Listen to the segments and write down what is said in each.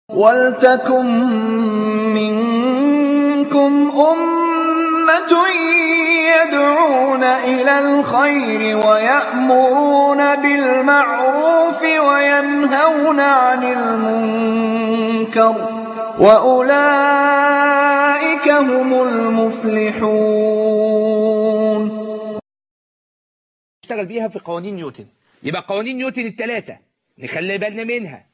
وَلْتَكُن مِّنكُمْ أُمَّةٌ يَدْعُونَ إِلَى الْخَيْرِ وَيَأْمُرُونَ بِالْمَعْرُوفِ وَيَنْهَوْنَ عَنِ الْمُنكَرِ وَأُولَٰئِكَ هُمُ الْمُفْلِحُونَ. نشتغل بيها في قوانين نيوتن. يبقى قوانين نيوتن الثلاثة نخلي بالنا منها،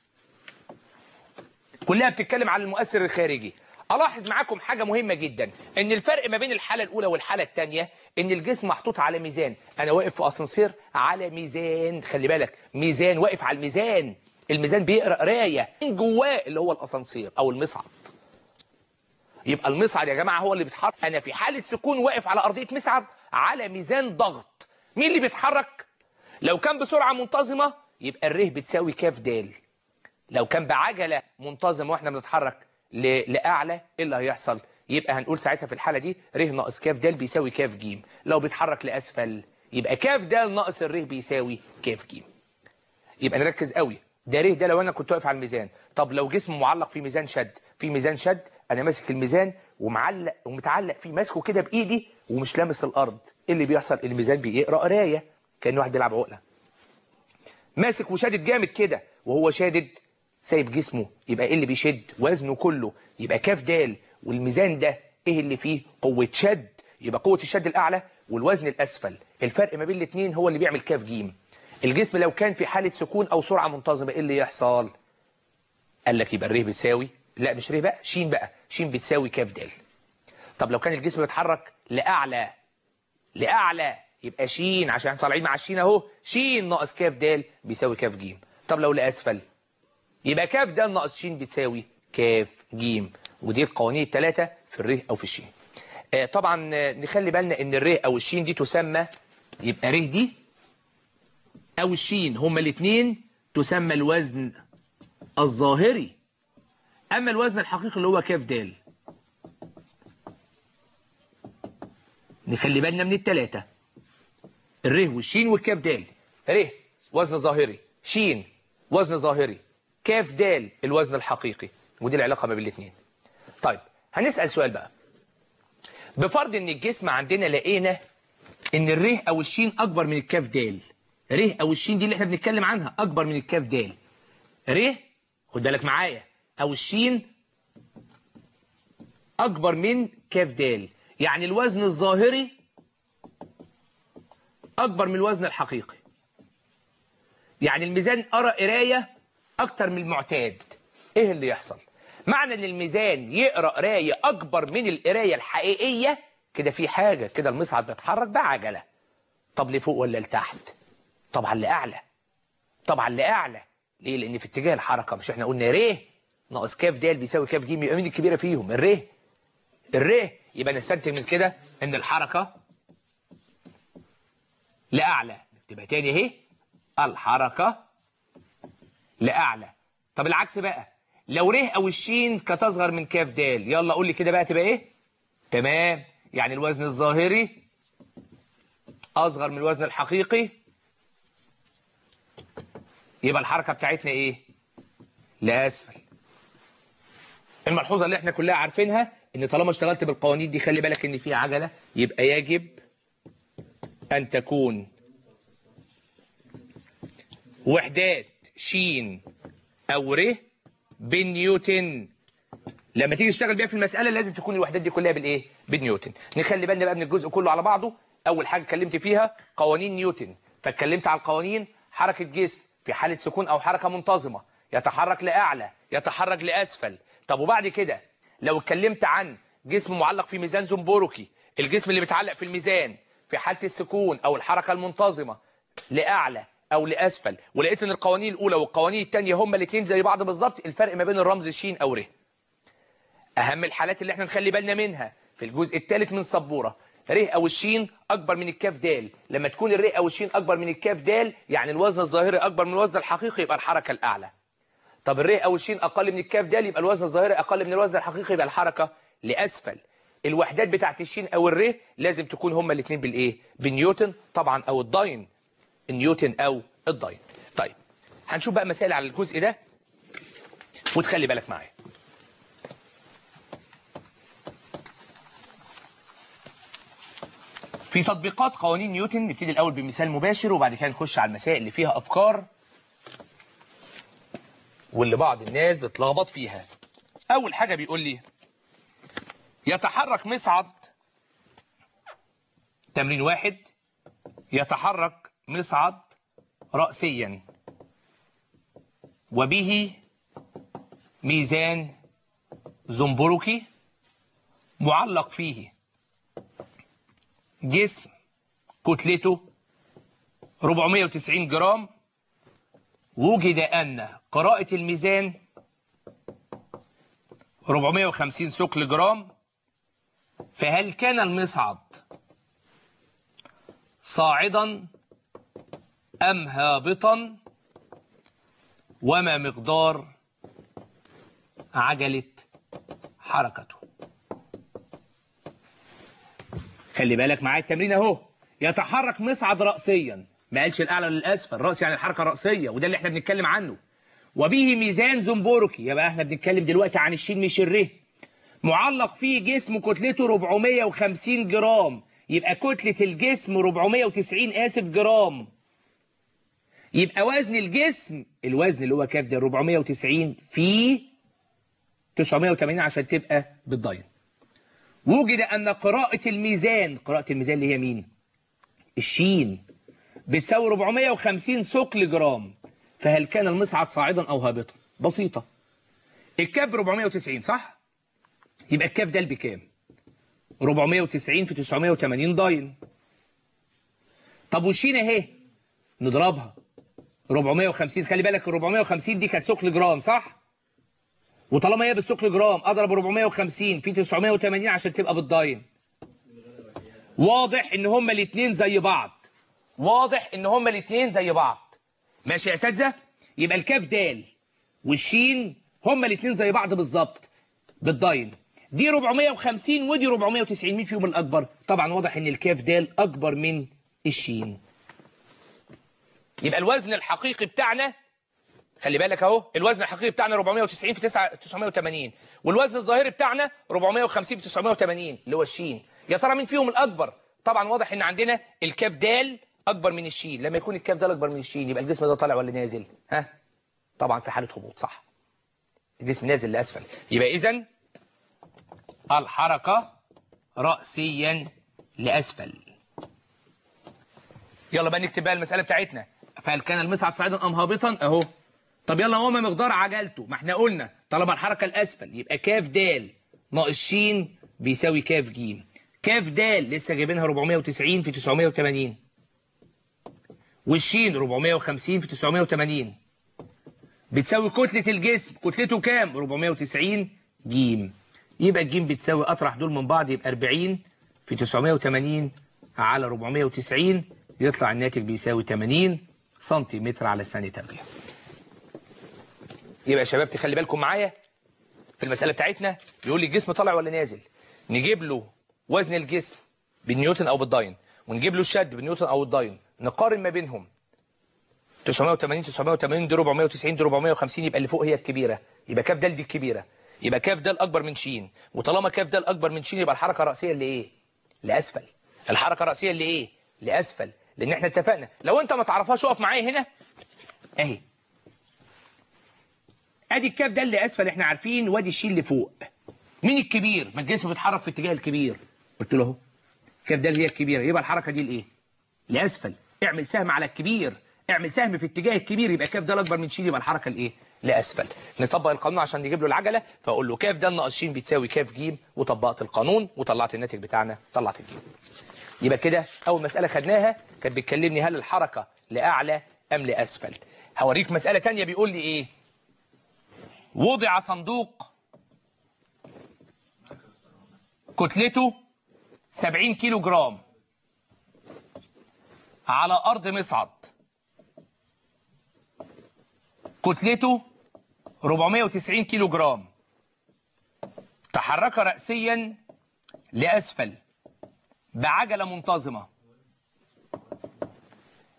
كلها بتتكلم عن المؤثر الخارجي. ألاحظ معاكم حاجة مهمة جدا، إن الفرق ما بين الحالة الأولى والحالة الثانية إن الجسم محطوط على ميزان. أنا واقف في أسانسير على ميزان، خلي بالك، ميزان واقف على الميزان، الميزان بيقرأ قراية من جواه اللي هو الأسانسير أو المصعد. يبقى المصعد يا جماعة هو اللي بيتحرك. أنا في حالة سكون واقف على أرضية مصعد على ميزان ضغط. مين اللي بيتحرك؟ لو كان بسرعة منتظمة يبقى الره بتساوي كاف دال. لو كان بعجلة منتظمة واحنا بنتحرك لأعلى، ايه اللي هيحصل؟ يبقى هنقول ساعتها في الحالة دي ر ناقص كاف د بيساوي كاف ج. لو بيتحرك لأسفل يبقى كاف د ناقص الر بيساوي كاف ج. يبقى نركز قوي، ده ر ده لو انا كنت واقف على الميزان. طب لو جسم معلق في ميزان شد، انا ماسك الميزان ومعلق ومتعلق فيه، ماسكه كده بايدي ومش لامس الارض، ايه اللي بيحصل؟ الميزان بيقرا قرايه كأنه واحد بيلعب عقله. ماسك وشادد جامد كده، وهو شادد سايب جسمه، يبقى ايه اللي بيشد؟ وزنه كله، يبقى كاف دال. والميزان ده ايه اللي فيه؟ قوة شد، يبقى قوة الشد الأعلى والوزن الأسفل. الفرق ما بين الاثنين هو اللي بيعمل كاف جيم. الجسم لو كان في حالة سكون أو سرعة منتظمة ايه اللي يحصل؟ قال لك يبقى الره بتساوي، لا مش ره بقى، شين بقى، شين بتساوي كاف دال. طب لو كان الجسم بيتحرك لأعلى يبقى شين، عشان احنا طالعين مع الشين اهو، شين ناقص كاف دال بيساوي كاف جيم. طب لو لأسفل يبقى كاف د ناقص ش بتساوي كاف ج. ودي القوانين الثلاثه في الر او في الش. طبعا نخلي بالنا ان الر او الش دي تسمى، يبقى ر دي او الش هما الاثنين تسمى الوزن الظاهري. اما الوزن الحقيقي اللي هو كاف د. نخلي بالنا من الثلاثه، الر والش والكاف د. ر وزن ظاهري، ش وزن ظاهري، كاف د الوزن الحقيقي، ودي العلاقة ما بين الاثنين. طيب هنسأل سؤال بقى، بفرض ان الجسم عندنا لقينا ان الره او الشين اكبر من الكاف د. ره او الشين دي اللي احنا بنتكلم عنها اكبر من الكاف د. ره خد بالك معايا، او الشين اكبر من كاف د، يعني الوزن الظاهري اكبر من الوزن الحقيقي، يعني الميزان قرأ قرايه اكتر من المعتاد. ايه اللي يحصل؟ معنى ان الميزان يقرا قرايه اكبر من القرايه الحقيقيه، كده في حاجه، كده المصعد بيتحرك بعجله. طب لفوق ولا لتحت؟ طبعا لاعلى، طبعا لاعلى. ليه؟ لان في اتجاه الحركه، مش احنا قلنا ر ناقص كاف د بيساوي كاف ج؟ يبقى مين الكبيره فيهم؟ الر. يبقى نستنتج من كده ان الحركه لاعلى. تبقى تاني اهي، الحركه لاعلى. طب العكس بقى، لو ر او الشين كانت اصغر من كاف د، يلا قول لي كده بقى تبقى ايه؟ تمام، يعني الوزن الظاهري اصغر من الوزن الحقيقي، يبقى الحركه بتاعتنا ايه؟ لاسفل. الملحوظه اللي احنا كلها عارفينها ان طالما اشتغلت بالقوانين دي، خلي بالك ان في عجله، يبقى يجب ان تكون وحدات ش او ر بالنيوتن. لما تيجي تشتغل بيها في المسألة لازم تكون الوحدات دي كلها بالايه؟ بالنيوتن. نخلي بالنا بقى من الجزء كله على بعضه. أول حاجة اتكلمت فيها قوانين نيوتن، فاتكلمت على القوانين. حركة جسم في حالة سكون أو حركة منتظمة يتحرك لأعلى، يتحرك لأسفل. طب وبعد كده لو اتكلمت عن جسم معلق في ميزان زنبركي، الجسم اللي بيتعلق في الميزان في حالة السكون أو الحركة المنتظمة لأعلى أو لأسفل، ولقيت إن القوانين الأولى والقوانين الثانية هما الاثنين زي بعض بالظبط، الفرق ما بين الرمز ش أو ر. أهم الحالات اللي احنا نخلي بالنا منها في الجزء الثالث من سبورة، ر أو الشين أكبر من الكاف د. لما تكون الر أو الشين أكبر من الكاف د، يعني الوزن الظاهري أكبر من الوزن الحقيقي، يبقى الحركة الأعلى. طب الر أو الشين أقل من الكاف د، يبقى الوزن الظاهري أقل من الوزن الحقيقي، يبقى الحركة لأسفل. الوحدات بتاعت الشين أو الر لازم تكون هما الاثنين بالإيه؟ بالنيوتن طبعا، أو الداين، النيوتن أو الداين. طيب هنشوف بقى مسائل على الجزء ده. وتخلي بالك معايا. في تطبيقات قوانين نيوتن نبتدي الأول بمثال مباشر وبعد كده نخش على المسائل اللي فيها أفكار واللي بعض الناس بتلخبط فيها. أول حاجة بيقول لي يتحرك مصعد، تمرين 1، يتحرك مصعد رأسيا وبه ميزان زنبركي معلق فيه جسم كتلته 490 جرام، وجد أن قراءة الميزان 450 ثقل جرام، فهل كان المصعد صاعدا أم هابطا؟ وما مقدار عجلة حركته؟ خلي بالك معايا التمرين اهو. يتحرك مصعد رأسيا، ما قالش الأعلى للأسفل، رأس يعني الحركة رأسية وده اللي احنا بنتكلم عنه. وبه ميزان زنبركي، يبقى احنا بنتكلم دلوقتي عن الشين مش الره. معلق فيه جسم كتلته 450 جرام، يبقى كتلة الجسم 490 آسف جرام. يبقى وزن الجسم، الوزن اللي هو كاف ده 490 في 980 عشان تبقى بالضاين. وجد أن قراءة الميزان، قراءة الميزان اللي هي مين؟ الشين، بتساوي 450 ثقل جرام، فهل كان المصعد صاعدا أو هابطا؟ بسيطة. الكاف 490 صح؟ يبقى الكاف ده بكام؟ 490 في 980 ضاين. طب والشين اهي نضربها 450، خلي بالك ال 450 دي كانت ثقل جرام صح؟ وطالما هي بالثقل جرام اضرب 450 في 980 عشان تبقى بالضاين. واضح ان هما الاثنين زي بعض. واضح ان هما الاثنين زي بعض. ماشي يا اساتذه؟ يبقى الكاف دال والشين هما الاثنين زي بعض بالظبط بالضاين. دي 450 ودي 490، مين فيهم الاكبر؟ طبعا واضح ان الكاف دال اكبر من الشين. يبقى الوزن الحقيقي بتاعنا، خلي بالك اهو، الوزن الحقيقي بتاعنا 490 في 980، والوزن الظاهري بتاعنا 450 في 980 اللي هو الشين. يا ترى مين فيهم الاكبر؟ طبعا واضح ان عندنا الكاف دال اكبر من الشين. لما يكون الكاف دال اكبر من الشين يبقى الجسم ده طالع ولا نازل؟ ها؟ طبعا في حاله هبوط صح. الجسم نازل لاسفل. يبقى اذا الحركه راسيا لاسفل. يلا بقى نكتب بقى المساله بتاعتنا. فهل كان المصعد صاعدا ام هابطا؟ اهو. طب يلا هو ما مقدار عجلته؟ ما احنا قلنا طالما الحركه الاسفل يبقى كاف د ناقص ش بيساوي كاف ج. كاف د لسه جايبينها 490 في 980، والشين 450 في 980 بتساوي كتله الجسم. كتلته كام؟ 490 ج. يبقى الج بتساوي، اطرح دول من بعض يبقى 40 في 980 على 490، يطلع الناتج بيساوي 80 سنتيمتر على ثانية تربيع. يبقى يا شباب تخلي بالكم معايا في المسألة بتاعتنا. بيقول لي الجسم طالع ولا نازل، نجيب له وزن الجسم بالنيوتن أو بالداين، ونجيب له الشد بالنيوتن أو الداين، نقارن ما بينهم 980 980 دي 490 دي 450، يبقى اللي فوق هي الكبيرة، يبقى كاف دال دي الكبيرة، يبقى كاف دال أكبر من شين. وطالما كاف دال أكبر من شين يبقى الحركة الرأسية اللي إيه؟ لأسفل. الحركة الرأسية اللي إيه؟ لأسفل. لأن احنا اتفقنا لو أنت ما تعرفهاش اقف معايا هنا أهي. ادي الكاف ده اللي اسفل احنا عارفين، وادي الشين اللي فوق. مين الكبير؟ ما الجسم بيتحرك في اتجاه الكبير. قلت له اهو الكاف ده هي الكبيره، يبقى الحركه دي لايه؟ لاسفل. اعمل سهم على الكبير، اعمل سهم في اتجاه الكبير، يبقى كاف ده اكبر من شين، يبقى الحركه لايه؟ لاسفل. نطبق القانون عشان نجيب له العجله، فاقول له كاف ده ناقص شين بتساوي كاف ج، وطبقت القانون وطلعت الناتج بتاعنا، طلعت الج. يبقى كده اول مساله خدناها كانت بتكلمني هل الحركه لاعلى ام لاسفل. هوريك مساله ثانيه بيقول لي ايه؟ وضع صندوق كتلته 70 كيلو جرام على أرض مصعد كتلته 490 كيلو جرام، تحرك رأسيا لأسفل بعجلة منتظمة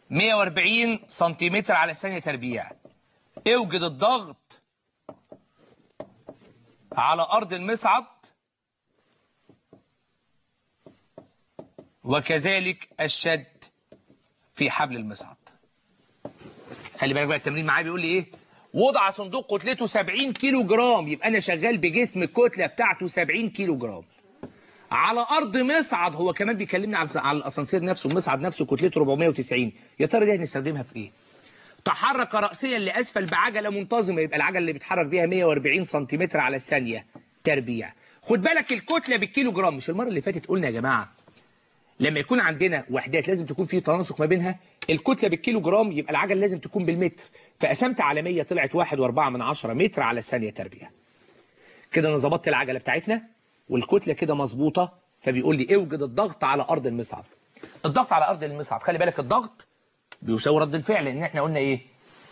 140 سنتيمتر على ثانية تربيع. اوجد الضغط على أرض المصعد وكذلك الشد في حبل المصعد. خلي بالك بقى التمرين معايا بيقول لي ايه؟ وضع صندوق كتلته 70 كيلو جرام، يبقى انا شغال بجسم الكتله بتاعته 70 كيلو جرام على ارض مصعد. هو كمان بيكلمني على الاسانسير نفسه، المصعد نفسه كتلته 490. يا ترى دي هنستخدمها في ايه؟ تحرك رأسيا لاسفل بعجله منتظمه، يبقى العجله اللي بيتحرك بيها 140 سنتيمتر على الثانيه تربيع. خد بالك الكتله بالكيلو جرام، مش المره اللي فاتت قلنا يا جماعه لما يكون عندنا وحدات لازم تكون في تناسق ما بينها؟ الكتله بالكيلو جرام يبقى العجل لازم تكون بالمتر، فقسمت على 100 طلعت 1.4 متر على الثانيه تربيع. كده انا ظبطت العجله بتاعتنا والكتله كده مظبوطه، فبيقول لي اوجد الضغط على ارض المصعد. الضغط على ارض المصعد، خلي بالك الضغط بيساوي رد الفعل، لان احنا قلنا ايه؟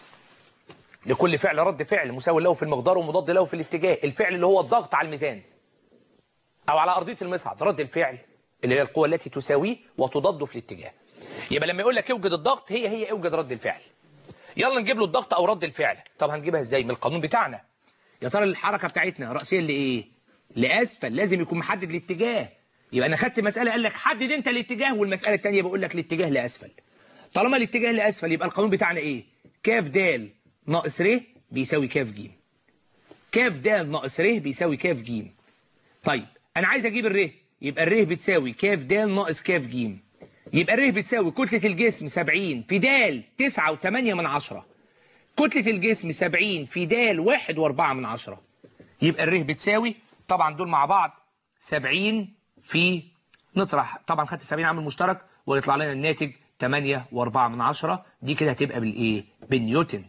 لكل فعل رد فعل مساوي له في المقدار ومضاد له في الاتجاه. الفعل اللي هو الضغط على الميزان او على ارضيه المصعد، رد الفعل اللي هي القوة التي تساويه وتضاد في الاتجاه. يبقى لما يقول لك اوجد الضغط هي اوجد رد الفعل. يلا نجيب له الضغط او رد الفعل. طب هنجيبها ازاي؟ من القانون بتاعنا. يا ترى الحركة بتاعتنا رأسيا لايه؟ لاسفل، لازم يكون محدد الاتجاه. يبقى انا خدت مسألة قال لك حدد انت الاتجاه، والمسألة الثانية بقول لك الاتجاه لاسفل. طالما الاتجاه لاسفل يبقى القانون بتاعنا ايه؟ كاف د ناقص ر بيساوي كاف ج. كاف د ناقص ر بيساوي كاف ج. طيب انا عايز اجيب الر، يبقى الر بتساوي كاف د ناقص كاف ج. يبقى الر بتساوي كتلة الجسم 70 في د 9.8. كتلة الجسم 70 في د 1.4. يبقى الر بتساوي طبعا دول مع بعض 70 في نطرح طبعا خدت 70 عامل مشترك ويطلع لنا الناتج 8.4. دي كده هتبقى بالايه؟ بالنيوتن.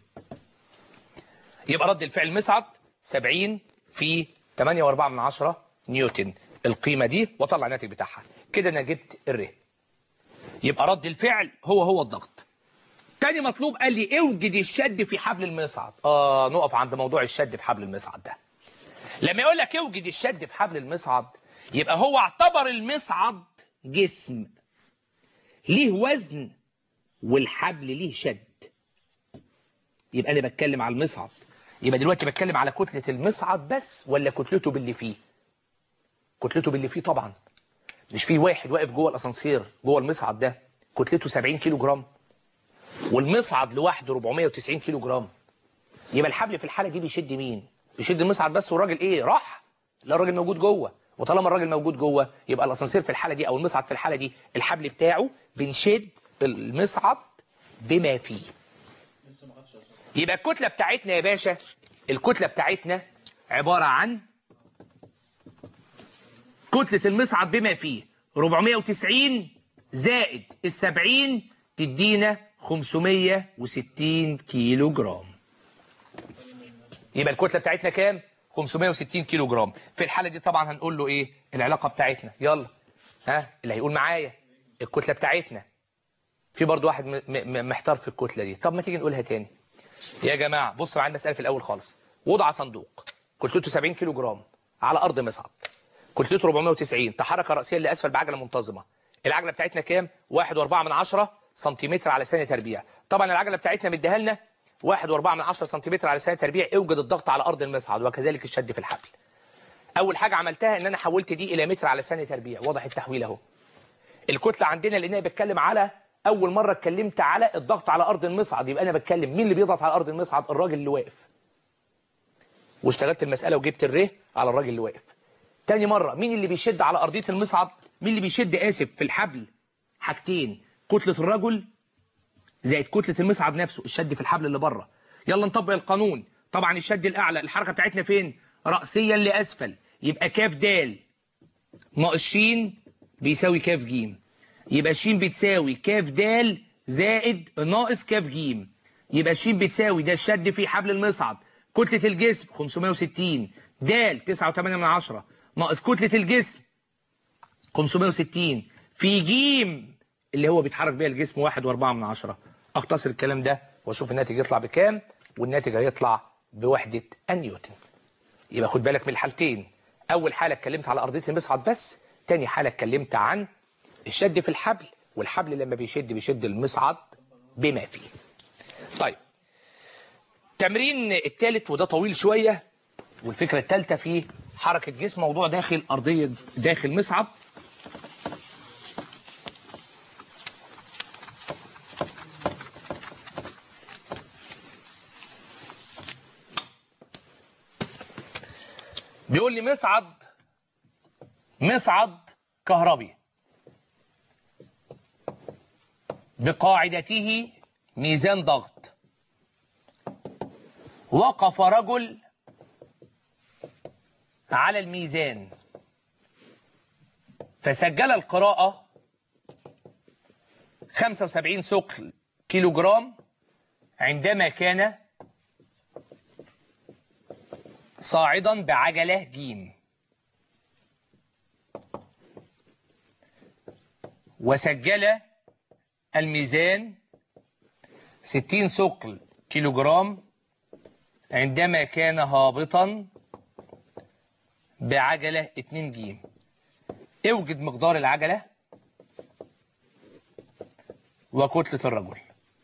يبقى رد الفعل مصعد 70 في 8.4 نيوتن القيمة دي، وطلع الناتج بتاعها. كده انا جبت الر. يبقى رد الفعل هو الضغط. تاني مطلوب قال لي اوجد الشد في حبل المصعد. نقف عند موضوع الشد في حبل المصعد ده. لما يقول لك اوجد الشد في حبل المصعد يبقى هو اعتبر المصعد جسم ليه وزن والحبل ليه شد. يبقى انا بتكلم على المصعد، يبقى دلوقتي بتكلم على كتلة المصعد بس ولا كتلته باللي فيه؟ كتلته باللي فيه طبعا. مش في واحد واقف جوه الاسانسير جوه المصعد ده كتلته 70 كيلو جرام والمصعد لوحده 490 كيلو جرام. يبقى الحبل في الحاله دي بيشد مين؟ بيشد المصعد بس، والراجل ايه؟ راح؟ لا، الراجل موجود جوه. وطالما الراجل موجود جوه يبقى الاسانسير في الحاله دي او المصعد في الحاله دي الحبل بتاعه بنشد المصعد بما فيه. يبقى الكتله بتاعتنا يا باشا، الكتله بتاعتنا عباره عن كتلة المصعد بما فيه 490 زائد ال70 تدينا 560 كيلو جرام. يبقى الكتلة بتاعتنا كام؟ 560 كيلو جرام. في الحالة دي طبعا هنقول له ايه؟ العلاقة بتاعتنا. يلا اللي هيقول معايا الكتلة بتاعتنا. في برضو واحد محتار في الكتلة دي. طب ما تيجي نقولها تاني يا جماعة. بص معايا المسألة في الأول خالص. وضع صندوق كتلته 70 كيلو جرام على أرض مصعد، كتلته 490، تحرك رأسيا لأسفل بعجلة منتظمة. العجلة بتاعتنا كام؟ 1.4 سنتيمتر على ثانية تربيع. طبعا العجلة بتاعتنا مديها لنا 1.4 سنتيمتر على ثانية تربيع. اوجد الضغط على أرض المصعد وكذلك الشد في الحبل. أول حاجة عملتها إن أنا حولت دي إلى متر على ثانية تربيع. واضح التحويل أهو. الكتلة عندنا لأن أنا بتكلم على أول مرة اتكلمت على الضغط على أرض المصعد، يبقى أنا بتكلم مين اللي بيضغط على أرض المصعد؟ الراجل اللي واقف. واشتغلت المسألة وجبت الر على الراجل اللي واقف. تاني مرة مين اللي بيشد على أرضية المصعد؟ مين اللي بيشد في الحبل؟ حاجتين، كتلة الرجل زائد كتلة المصعد نفسه، الشد في الحبل اللي بره. يلا نطبق القانون. طبعا الشد الأعلى الحركة بتاعتنا فين؟ رأسيا لأسفل، يبقى كاف د ناقص ش بيساوي كاف ج. يبقى ش بتساوي كاف د زائد ناقص كاف ج. يبقى ش بتساوي ده الشد في حبل المصعد، كتلة الجسم 560 د 9.8 ناقص كتلة الجسم 560 في ج اللي هو بيتحرك بيها الجسم 1.4. اختصر الكلام ده واشوف الناتج يطلع بكام، والناتج هيطلع بوحدة النيوتن. يبقى خد بالك من الحالتين. اول حالة اتكلمت على ارضية المصعد بس، تاني حالة اتكلمت عن الشد في الحبل، والحبل لما بيشد المصعد بما فيه. طيب التمرين الثالث وده طويل شوية، والفكرة الثالثة فيه حركة جسم موضوع داخل أرضية داخل مصعد. بيقول لي مصعد كهربي بقاعدته ميزان ضغط. وقف رجل على الميزان فسجل القراءة 75 ثقل كيلو جرام عندما كان صاعدا بعجلة جيم، وسجل الميزان 60 ثقل كيلو جرام عندما كان هابطا بعجلة 2 جيم. اوجد مقدار العجلة وكتلة الرجل.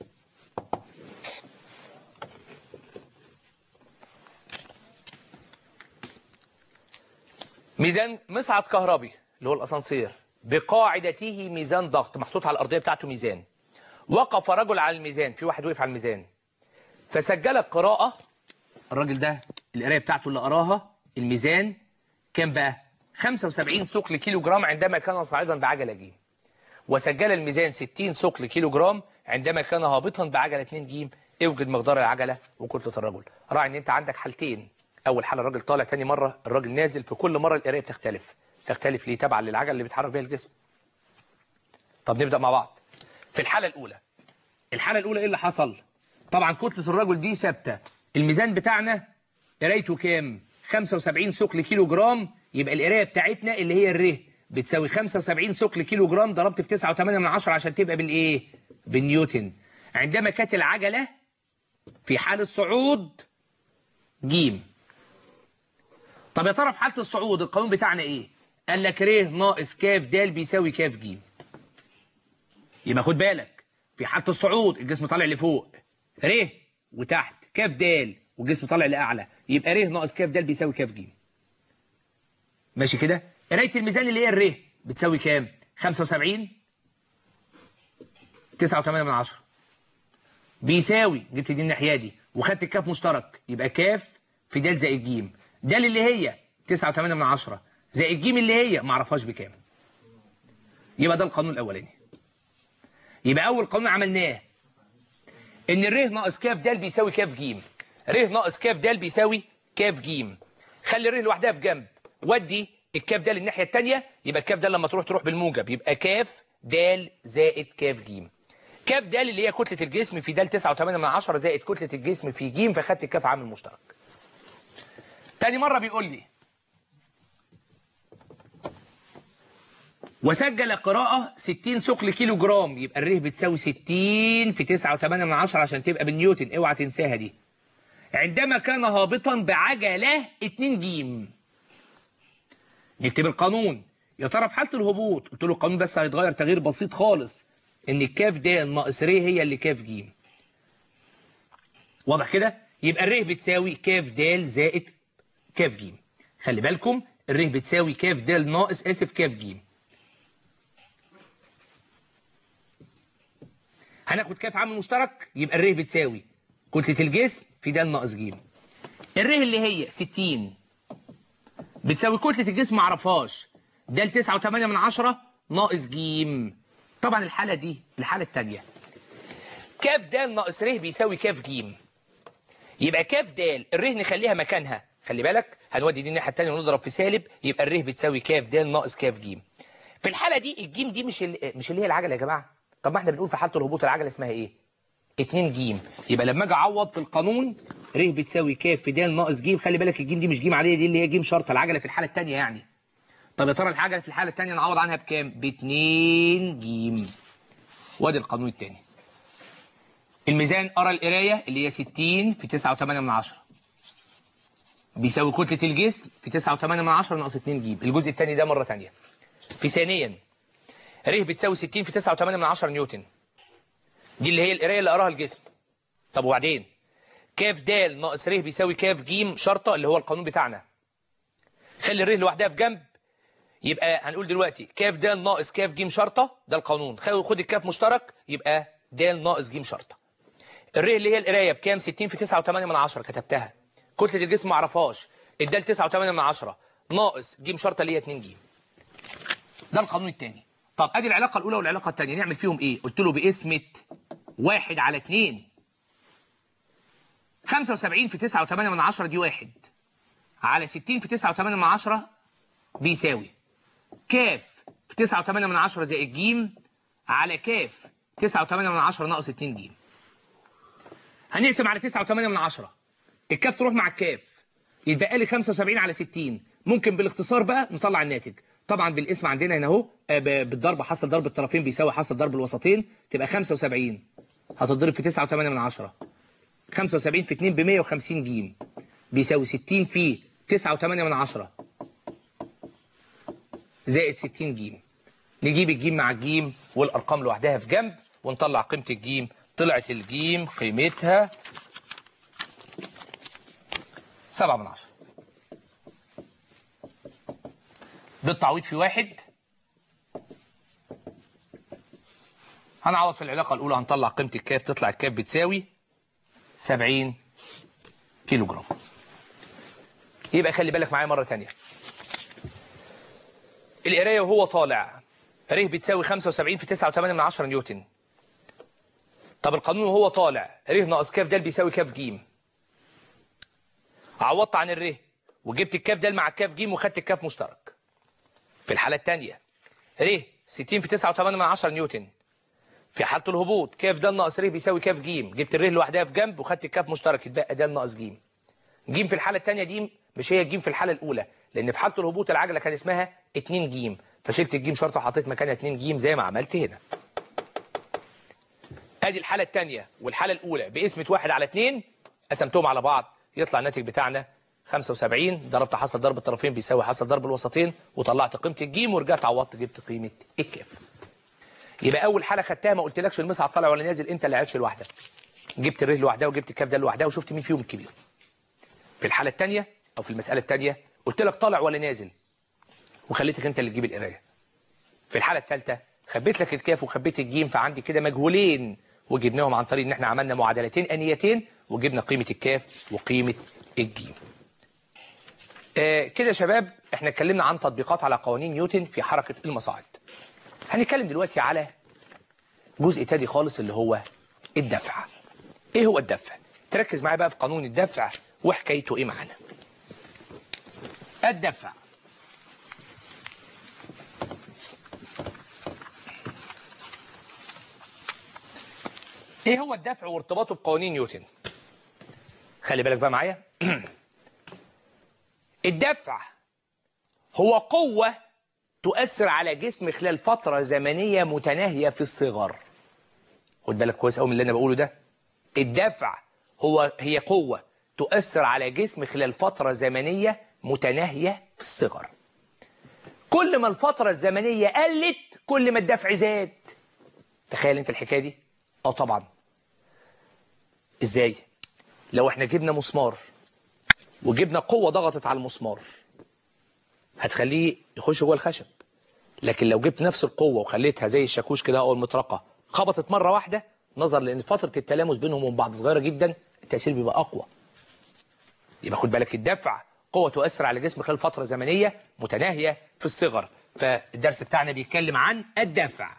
ميزان مصعد كهربي اللي هو الاسانسير بقاعدته ميزان ضغط، محطوط على الارضيه بتاعته ميزان. وقف رجل على الميزان، في واحد وقف على الميزان فسجل القراءه. الراجل ده القرايه بتاعته اللي قراها الميزان كان بقى 75 ثقل كيلو جرام عندما كان صاعدا بعجله جيم، وسجل الميزان 60 ثقل كيلو جرام عندما كان هابطا بعجله 2 جيم. اوجد مقدار العجله وكتله الرجل. راعي ان انت عندك حالتين، اول حاله الراجل طالع، ثاني مره الراجل نازل. في كل مره القرايه تختلف ليه؟ تبعا للعجله اللي بيتحرك بيها الجسم. طب نبدا مع بعض. في الحاله الاولى ايه اللي حصل؟ طبعا كتله الرجل دي ثابته، الميزان بتاعنا قرايته كام؟ 75 ثقل كيلو جرام. يبقى القرايه بتاعتنا اللي هي الر بتساوي 75 ثقل كيلو جرام ضربت في 9.8 عشان تبقى بالايه؟ بالنيوتن. عندما كانت العجله في حاله صعود جيم. طب يا ترى في حاله الصعود القانون بتاعنا ايه؟ قال لك ر ناقص كاف د بيساوي كاف ج. يبقى خد بالك، في حاله الصعود الجسم طالع لفوق، ر وتحت كاف د والجسم طالع لاعلى، يبقى ر ناقص كاف د بيساوي كاف ج. ماشي كده؟ قرايه الميزان اللي هي الر بتساوي كام؟ 75 9.8 بيساوي، جبت دي الناحيه دي وخدت الكاف مشترك، يبقى كاف في د زائد ج. د اللي هي 9.8 زائد ج اللي هي ما اعرفهاش بكام. يبقى ده القانون الاولاني. يبقى اول قانون عملناه ان الر ناقص كاف د بيساوي كاف ج. ر ناقص كاف د بيساوي كاف ج. خلي الر لوحدها في جنب، ودي الكاف د للناحيه الثانيه، يبقى الكاف د لما تروح بالموجب، يبقى كاف د زائد كاف ج. كاف د اللي هي كتله الجسم في د 9.8 زائد كتله الجسم في ج، فخدت الكاف عامل مشترك. تاني مرة بيقول لي وسجل قراءة 60 ثقل كيلو جرام، يبقى الر بتساوي 60 في 9.8 عشان تبقى بالنيوتن، اوعى تنساها دي. عندما كان هابطا بعجلة 2 ج. نكتب القانون. يا ترى في حالة الهبوط قلت له القانون بس هيتغير تغيير بسيط خالص، ان الكاف د ناقص ر هي اللي كاف ج. واضح كده؟ يبقى الر بتساوي كاف د زائد كاف ج. خلي بالكم الر بتساوي كاف د ناقص كاف ج. هناخد كاف عامل مشترك، يبقى الر بتساوي كتلة الجسم في د ناقص ج. الر اللي هي 60 بتساوي كتلة الجسم ما اعرفهاش، د 9.8 ناقص ج. طبعا الحالة دي الحالة الثانية كاف د ناقص ر بيساوي كاف ج. يبقى كاف د الر نخليها مكانها، خلي بالك هنودي دي الناحيه الثانيه ونضرب في سالب، يبقى الر بتساوي كاف د ناقص كاف ج. في الحاله دي الجيم دي مش اللي هي العجله يا جماعه. طب ما احنا بنقول في حاله الهبوط العجله اسمها ايه؟ 2 ج. يبقى لما اجي اعوض في القانون ر بتساوي كاف في د ناقص ج، خلي بالك الجيم دي مش جيم عاديه، دي اللي هي جيم شرطه العجله في الحاله الثانيه يعني. طب يا ترى العجله في الحاله الثانيه نعوض عنها بكام؟ ب 2 ج. وادي القانون الثاني. الميزان قرا القرايه اللي هي 60 في 9.8 بيساوي كتلة الجسم في 9.8 ناقص 2 ج. الجزء الثاني ده مرة ثانية. في ثانيا ر بتساوي 60 في 9.8 نيوتن، دي اللي هي القراية اللي قراها الجسم. طب وبعدين كاف د ناقص ر بيساوي كاف ج شرطة اللي هو القانون بتاعنا. خلي الر لوحدها في جنب. يبقى هنقول دلوقتي كاف د ناقص كاف ج شرطه، ده القانون. خد الكاف مشترك يبقى د ناقص ج شرطه. الر اللي هي القرايه بكام؟ 60 في 9.8 كتبتها. كتله الجسم ما اعرفهاش، الدال 9.8 ناقص ج شرطه اللي هي 2 ج. ده القانون الثاني. طب ادي العلاقه الاولى والعلاقه الثانيه، نعمل فيهم ايه؟ قلت له بقسمه 1/2. 75 في 9.8 دي 1 على 60 في 9.8 بيساوي كاف في 9.8 زائد ج على كاف 9.8 ناقص 2 ج. هنقسم على 9.8، الكاف تروح مع الكاف، يتبقى لي 75 على 60. ممكن بالاختصار بقى نطلع الناتج. طبعا بالاسم عندنا هنا اهو بالضرب، حاصل ضرب الطرفين بيساوي حاصل ضرب الوسطين، تبقى 75 هتضرب في 9.8. 75 في 2 ب 150 ج بيساوي 60 في 9.8 زائد 60 ج. نجيب الجيم مع الجيم والارقام لوحدها في جنب ونطلع قيمه الجيم. طلعت الجيم قيمتها 7/10. بالتعويض في 1 هنعوض في العلاقه الاولى، هنطلع قيمه الكاف، تطلع الكاف بتساوي 70 كيلو جرام. يبقى خلي بالك معايا مره ثانيه، القرايه وهو طالع ر بتساوي 75 في 9.8 نيوتن. طب القانون وهو طالع ر ناقص كاف د بيساوي كاف ج. عوضت عن الر وجبت الكاف د مع الكاف ج وخدت الكاف مشترك. في الحاله الثانيه ر 60 في 9.8 نيوتن. في حاله الهبوط كاف د ناقص ر بيساوي كاف ج، جبت الر لوحدها في جنب وخدت الكاف مشترك، يتبقى د ناقص ج. ج في الحاله الثانيه دي مش هي ج في الحاله الاولى، لان في حاله الهبوط العجله كان اسمها 2 ج، فشلت الجيم شرطه وحطيت مكانها 2 ج زي ما عملت هنا. ادي الحاله الثانيه والحاله الاولى بقسمه 1/2 قسمتهم على بعض، يطلع الناتج بتاعنا 75. ضربت حاصل ضرب الطرفين بيساوي حاصل ضرب الوسطين، وطلعت قيمه الجيم ورجعت عوضت جبت قيمه الكاف. يبقى اول حاله خدتها ما قلتلكش المسعى طالع ولا نازل، انت اللي عرفت لوحدك. جبت الر لوحدها وجبت الكاف ده لوحدها وشفت مين فيهم الكبير. في الحاله الثانيه او في المساله الثانيه قلت لك طالع ولا نازل وخليتك انت اللي تجيب القرايه. في الحاله الثالثه خبيت لك الكاف وخبيت الجيم، فعندي كده مجهولين وجبناهم عن طريق ان احنا عملنا معادلتين انيتين وجبنا قيمه الكاف وقيمه الجيم. كده يا شباب احنا اتكلمنا عن تطبيقات على قوانين نيوتن في حركه المصاعد. هنتكلم دلوقتي على جزء تاني خالص اللي هو الدفع. ايه هو الدفع؟ تركز معايا بقى في قانون الدفع وحكايته ايه معانا. الدفع ايه هو الدفع وارتباطه بقوانين نيوتن؟ خلي بالك بقى معايا. الدفع هو قوة تؤثر على جسم خلال فترة زمنية متناهية في الصغر. خد بالك كويس قوي من اللي انا بقوله ده. الدفع هي قوة تؤثر على جسم خلال فترة زمنية متناهية في الصغر. كل ما الفترة الزمنية قلت كل ما الدفع زاد. تخيل انت الحكاية دي؟ اه طبعا. ازاي؟ لو احنا جبنا مسمار وجبنا قوة ضغطت على المسمار هتخليه يخش جوه الخشب، لكن لو جبت نفس القوة وخليتها زي الشاكوش كده او المطرقة خبطت مرة واحدة، نظرا لان فترة التلامس بينهم وبين بعض صغيرة جدا التأثير بيبقى اقوى. يبقى خد بالك الدفع قوة تؤثر على الجسم خلال فترة زمنية متناهية في الصغر. فالدرس بتاعنا بيتكلم عن الدفع.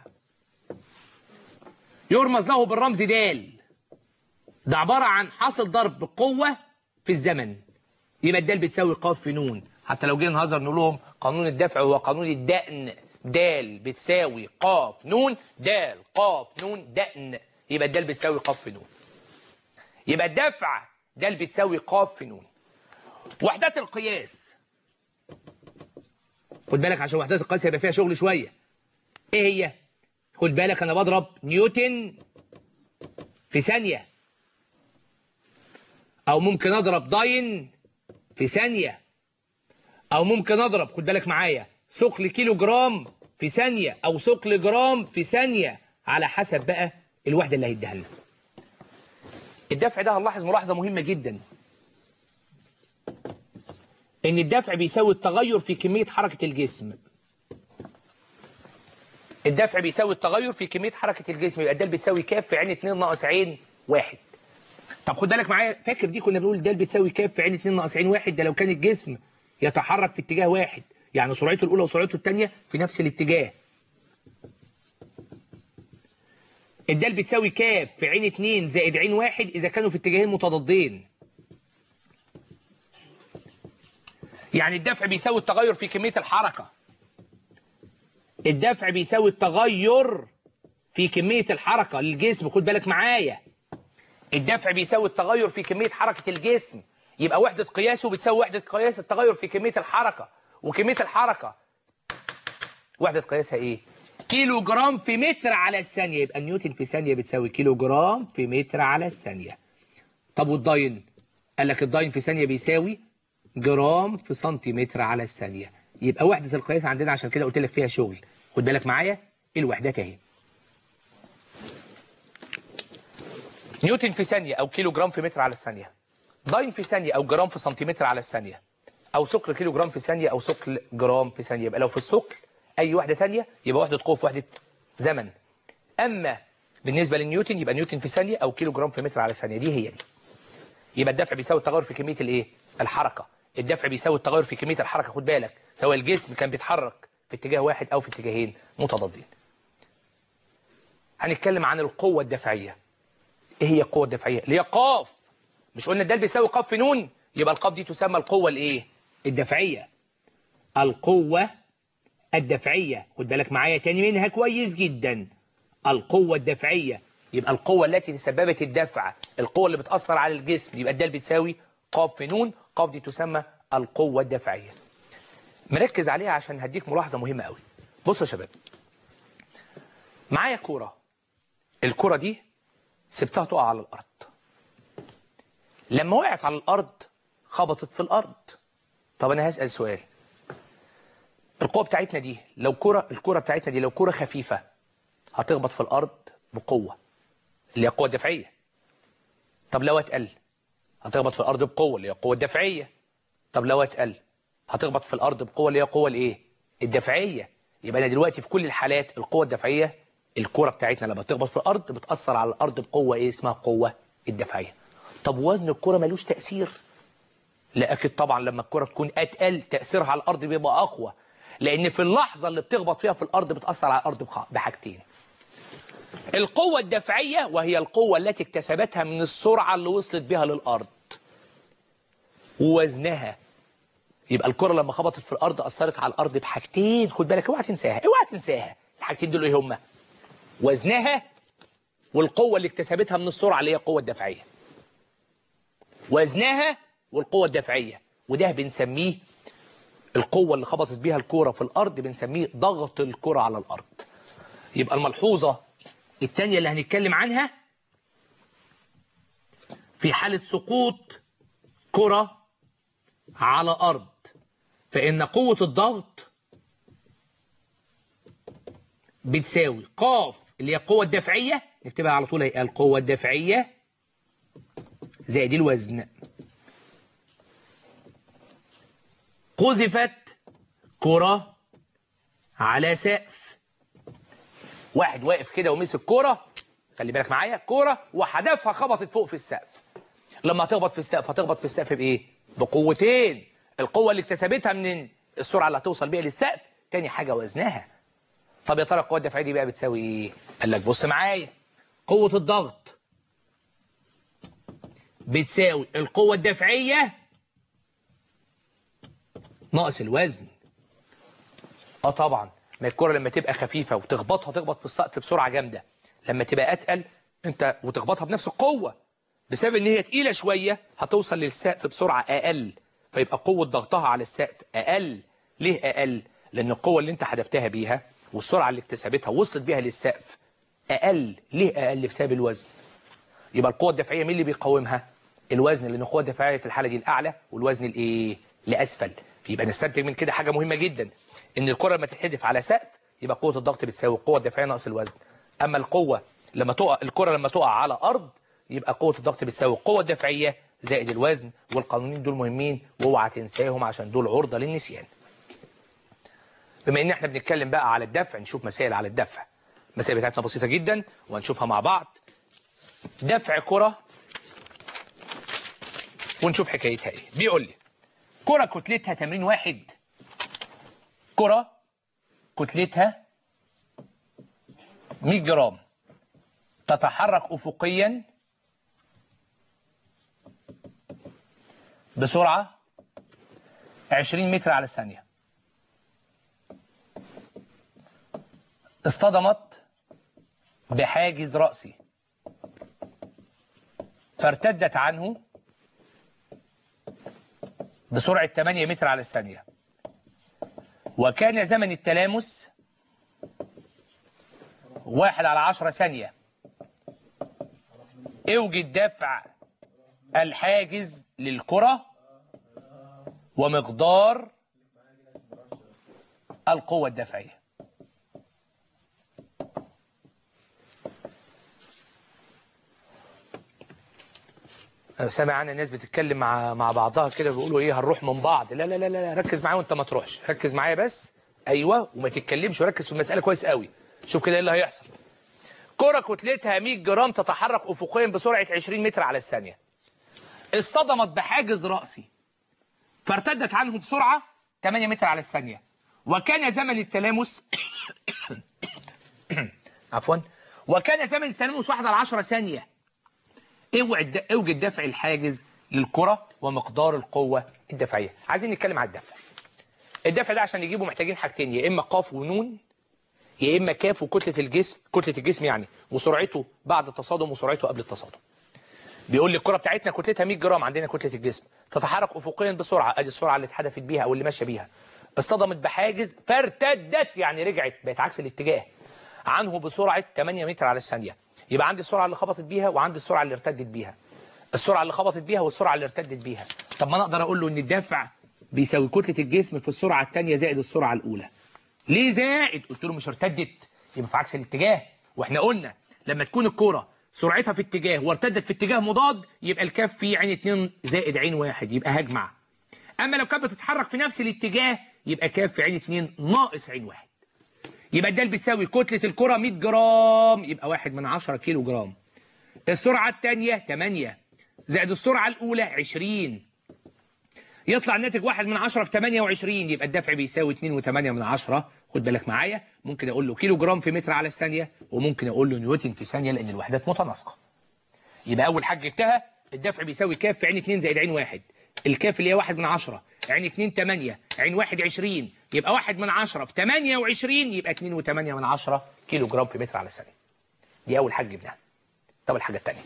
يرمز له بالرمز د. ده عبارة عن حاصل ضرب بقوة في الزمن. يبقى الدال بتساوي ق في ن. حتى لو جينا نهزر نقول لهم قانون الدفع هو قانون الدأن. د بتساوي ق ن د ق ن دأن. يبقى الدال بتساوي ق في ن. يبقى الدفع د بتساوي ق في ن. وحدات القياس خد بالك عشان وحدات القياس هيبقى فيها شغل شوية. ايه هي؟ خد بالك انا بضرب نيوتن في ثانية، او ممكن اضرب داين في ثانية، او ممكن اضرب خد بالك معايا ثقل كيلو جرام في ثانية او ثقل جرام في ثانية، على حسب بقى الوحدة اللي هيديها لنا. الدفع ده هنلاحظ ملاحظة مهمة جدا. ان الدفع بيساوي التغير في كمية حركة الجسم. الدفع بيساوي التغير في كمية حركة الجسم، يبقى د بتساوي ك في عين 2 ناقص عين 1. طب خد بالك معايا، فاكر دي كنا بنقول د بتساوي ك في عين 2 ناقص عين 1، ده لو كان الجسم يتحرك في اتجاه واحد، يعني سرعته الأولى وسرعته الثانية في نفس الاتجاه. الدال بتساوي ك في عين 2 زائد عين 1 إذا كانوا في اتجاهين متضادين. يعني الدفع بيساوي التغير في كمية الحركة. الدفع بيساوي التغير في كمية الحركة للجسم، خد بالك معايا. الدفع بيساوي التغير في كمية حركة الجسم، يبقى وحدة قياسه بتساوي وحدة قياس التغير في كمية الحركة، وكمية الحركة وحدة قياسها ايه؟ كيلو جرام في متر على الثانية، يبقى نيوتن في ثانية بتساوي كيلو جرام في متر على الثانية. طب والداين؟ قال لك الداين في ثانية بيساوي جرام في سنتيمتر على الثانية، يبقى وحدة القياس عندنا عشان كده قلت لك فيها شغل. خد بالك معايا الوحدات اهي. نيوتن في ثانية أو كيلو جرام في متر على الثانية، داين في ثانية أو جرام في سنتيمتر على الثانية، أو ثقل كيلو جرام في ثانية أو ثقل جرام في ثانية. يبقى لو في الثقل أي وحدة ثانية يبقى وحدة قوة في وحدة زمن. أما بالنسبة للنيوتن يبقى نيوتن في ثانية أو كيلو جرام في متر على الثانية، دي هي دي. يبقى الدفع بيساوي التغير في كمية الإيه؟ الحركة. الدفع بيساوي التغير في كمية الحركة، خد بالك، سواء الجسم كان بيتحرك في اتجاه واحد أو في اتجاهين متضادين. هنتكلم عن القوة الدفعية. ايه هي القوة الدفعية؟ اللي هي قاف. مش قلنا الدال بيساوي قاف في نون؟ يبقى القاف دي تسمى القوة الايه؟ الدفعية. القوة الدفعية، خد بالك معايا تاني منها كويس جدا. القوة الدفعية يبقى القوة التي تسببت الدفع، القوة اللي بتأثر على الجسم، يبقى الدال بتساوي قاف في نون، قاف دي تسمى القوة الدفعية. مركز عليها عشان هديك ملاحظة مهمة قوي. بصوا يا شباب، معايا كورة، الكورة دي سبتها تقع على الأرض. لما وقعت على الأرض خبطت في الأرض. طب أنا هسأل سؤال، القوة بتاعتنا دي لو الكرة بتاعتنا دي لو كرة خفيفة هتخبط في الأرض بقوة اللي هي القوة الدفعية. طب لو اتقل هتخبط في الأرض بقوة اللي هي القوة الدفعية. طب لو اتقل هتخبط في الأرض بقوة اللي هي القوة الإيه؟ الدفعية. يبقى أنا دلوقتي في كل الحالات القوة الدفعية، الكرة بتاعتنا لما تخبط في الأرض بتأثر على الأرض بقوة إيه؟ اسمها قوة الدفعية. طب وزن الكرة ملوش تأثير؟ لا أكيد طبعا، لما الكرة تكون أتقل تأثيرها على الأرض بيبقى أقوى، لأن في اللحظة اللي بتخبط فيها في الأرض بتأثر على الأرض بحاجتين. القوة الدفعية وهي القوة التي اكتسبتها من السرعة اللي وصلت بها للأرض، ووزنها. يبقى الكرة لما خبطت في الأرض أثرت على الأرض بحاجتين، خد بالك اوعى تنساها، اوعى تنساها. الحاجتين دول ايه هما؟ وزنها والقوة اللي اكتسبتها من السرعة اللي هي القوة الدفعية. وزنها والقوة الدفعية، وده بنسميه القوة اللي خبطت بيها الكرة في الأرض بنسميه ضغط الكرة على الأرض. يبقى الملحوظة الثانية اللي هنتكلم عنها في حالة سقوط كرة على أرض، فإن قوة الضغط بتساوي قاف اللي هي القوة الدفعية، نكتبها على طول، هي القوة الدفعية زائد الوزن. قذفت كرة على سقف، واحد واقف كده ومسك كرة، خلي بالك معايا، كرة وحدفها خبطت فوق في السقف. لما هتخبط في السقف هتخبط في السقف بإيه؟ بقوتين، القوة اللي اكتسبتها من السرعة اللي هتوصل بيها للسقف، تاني حاجة وزنها. طب يا ترى القوة الدفعية دي بقى بتساوي ايه؟ قال لك بص معايا، قوة الضغط بتساوي القوة الدفعية ناقص الوزن. طبعا، ما الكرة لما تبقى خفيفة وتخبطها تخبط في السقف بسرعة جامدة، لما تبقى أتقل انت وتخبطها بنفس القوة، بسبب ان هي تقيلة شوية هتوصل للسقف بسرعة أقل، فيبقى قوة ضغطها على السقف أقل. ليه أقل؟ لأن القوة اللي انت حدفتها بيها والسرعة اللي اكتسبتها وصلت بيها للسقف أقل. ليه أقل؟ بسبب الوزن. يبقى القوة الدفعية مين اللي بيقاومها؟ الوزن، لأن القوة الدفعية في الحالة دي الأعلى والوزن الإيه؟ لأسفل. يبقى نستنتج من كده حاجة مهمة جدا، إن الكرة لما تتحدف على سقف يبقى قوة الضغط بتساوي القوة الدفعية ناقص الوزن. أما الكرة لما تقع على أرض يبقى قوة الضغط بتساوي القوة الدفعية زائد الوزن، والقانونين دول مهمين واوعى تنساهم عشان دول عرضة للنسيان. بما ان احنا بنتكلم بقى على الدفع، نشوف مسائل على الدفع. المسائل بتاعتنا بسيطة جدا وهنشوفها مع بعض. دفع كرة ونشوف حكايتها ايه. بيقول لي كرة كتلتها تمرين واحد، كرة كتلتها 100 جرام تتحرك أفقيا بسرعة 20 متر على الثانية، اصطدمت بحاجز رأسي فارتدت عنه بسرعة 8 متر على الثانية، وكان زمن التلامس 1/10 ثانية. اوجد دفع الحاجز للكرة ومقدار القوة الدفعية. أنا سامع عن الناس بتتكلم مع بعضها كده بيقولوا إيه هنروح من بعض. لا لا لا لا، ركز معايا وأنت ما تروحش، ركز معايا بس. أيوه، وما تتكلمش وركز في المسألة كويس قوي. شوف كده إيه اللي هيحصل. كرة كتلتها 100 جرام تتحرك أفقيا بسرعة 20 متر على الثانية، اصطدمت بحاجز رأسي فارتدت عنه بسرعة 8 متر على الثانية، وكان زمن التلامس عفوا، وكان زمن التلامس 1/10 ثانية. اوجد دفع الحاجز للكرة ومقدار القوة الدفعية. عايزين نتكلم على الدفع. الدفع ده عشان نجيبه محتاجين حاجتين، يا إما قاف ونون، يا إما كاف وكتلة الجسم، كتلة الجسم يعني وسرعته بعد التصادم وسرعته قبل التصادم. بيقول لي الكرة بتاعتنا كتلتها 100 جرام، عندنا كتلة الجسم تتحرك أفقيا بسرعة، ادي السرعة اللي اتحدفت بيها او اللي ماشيه بيها، اصطدمت بحاجز فارتدت يعني رجعت بقت عكس الاتجاه عنه بسرعة 8 متر على الثانية. يبقى عندي السرعة اللي خبطت بيها وعندي السرعة اللي ارتدت بيها، السرعة اللي خبطت بيها والسرعة اللي ارتدت بيها. طب ما انا اقدر اقول له ان الدفع بيساوي كتلة الجسم في السرعة الثانية زائد السرعة الأولى. ليه زائد؟ قلت له مش ارتدت، يبقى في عكس الاتجاه، واحنا قلنا لما تكون الكرة سرعتها في اتجاه وارتدت في اتجاه مضاد يبقى الكاف فيه عين 2 زائد عين 1، يبقى هجمع. اما لو كانت بتتحرك في نفس الاتجاه يبقى كاف في عين 2 ناقص عين 1. يبقى ده بتساوي كتلة الكرة 100 جرام يبقى 1/10 كيلو جرام. السرعة الثانية 8 زائد السرعة الأولى 20، يطلع الناتج 1/10 في 28، يبقى الدفع بيساوي 2.8. خد بالك معايا، ممكن اقول له كيلو جرام في متر على الثانية وممكن اقول له نيوتن في ثانية لان الوحدات متناسقة. يبقى اول حاجة جبتها الدفع بيساوي كاف في عين 2 زائد عين 1، الكاف اللي هي 1/10، عين 2 8، عين 1 20، يبقى 1/10 في 28 يبقى 2.8 كيلو جرام في متر على الثانية. دي اول حاجة جبناها. طب الحاجة الثانية،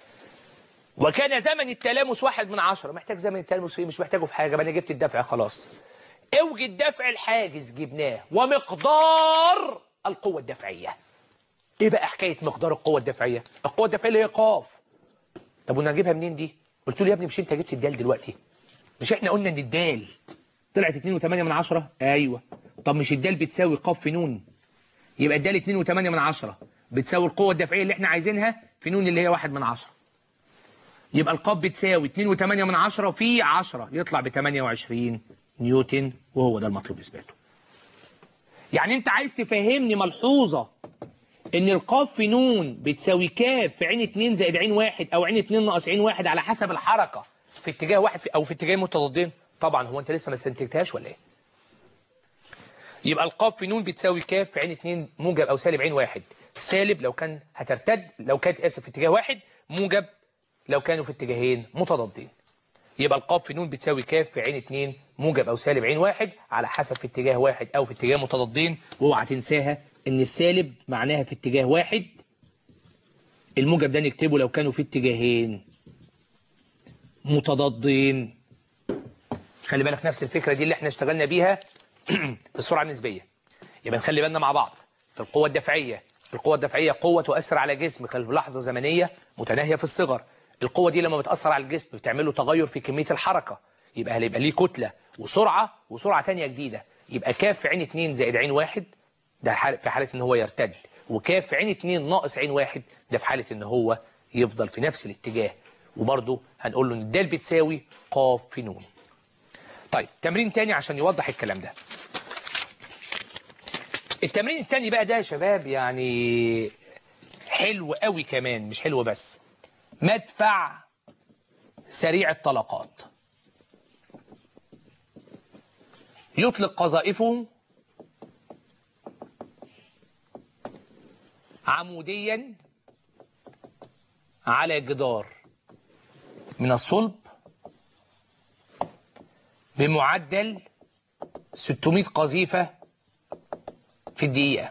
وكان زمن التلامس 1/10. محتاج زمن التلامس فيه؟ مش محتاجه في حاجة، انا جبت الدفع خلاص. اوجد دفع الحاجز جبناه ومقدار القوة الدفعية. ايه بقى حكاية مقدار القوة الدفعية؟ القوة الدفعية اللي هي قاف. طب وانا هجيبها منين دي؟ قلت له يا ابني مش انت جبت الدال دلوقتي؟ مش احنا قلنا ان الدال طلعت 2.8؟ ايوه. طب مش الدال بتساوي قاف في نون؟ يبقى الدال 2.8 بتساوي القوة الدفعية اللي احنا عايزينها في نون اللي هي 1/10. يبقى القاف بتساوي 2.8 في 10 يطلع ب 28 نيوتن، وهو ده المطلوب اثباته. يعني انت عايز تفهمني ملحوظة ان القاف في نون بتساوي كاف في عين 2 زائد عين 1 او عين 2 ناقص عين 1 على حسب الحركة في اتجاه واحد او في اتجاه متضادين؟ طبعا. هو انت لسه ما استنتجتهاش ولا ايه؟ يبقى القاف في نون بتساوي كاف في عين 2 موجب او سالب عين 1. سالب لو كان هترتد، لو كانت اسف في اتجاه واحد، موجب لو كانوا في اتجاهين متضادين. يبقى القاف في نون بتساوي كاف في عين 2 موجب او سالب عين 1 على حسب في اتجاه واحد او في اتجاه متضادين. واوعى تنساها ان السالب معناها في اتجاه واحد، الموجب ده نكتبه لو كانوا في اتجاهين متضادين. خلي بالك نفس الفكرة دي اللي احنا اشتغلنا بيها في السرعة النسبية. يبقى نخلي بالنا مع بعض في القوة الدفعية. القوة الدفعية قوة تؤثر على جسم خلال لحظة زمنية متناهية في الصغر. القوة دي لما بتأثر على الجسم بتعمل له تغير في كمية الحركة، يبقى هيبقى ليه كتلة وسرعة تانية جديدة. يبقى كاف في عين 2 زائد عين 1 ده في حالة ان هو يرتد، وكاف في عين 2 ناقص عين 1 ده في حالة ان هو يفضل في نفس الاتجاه. وبرضه هنقول له ان د بتساوي ق في ن. طيب تمرين تاني عشان يوضح الكلام ده. التمرين التاني بقى ده يا شباب يعني حلو قوي كمان، مش حلو بس. مدفع سريع الطلقات يطلق قذائفه عموديا على جدار من الصلب بمعدل 600 قذيفة في الدقيقة.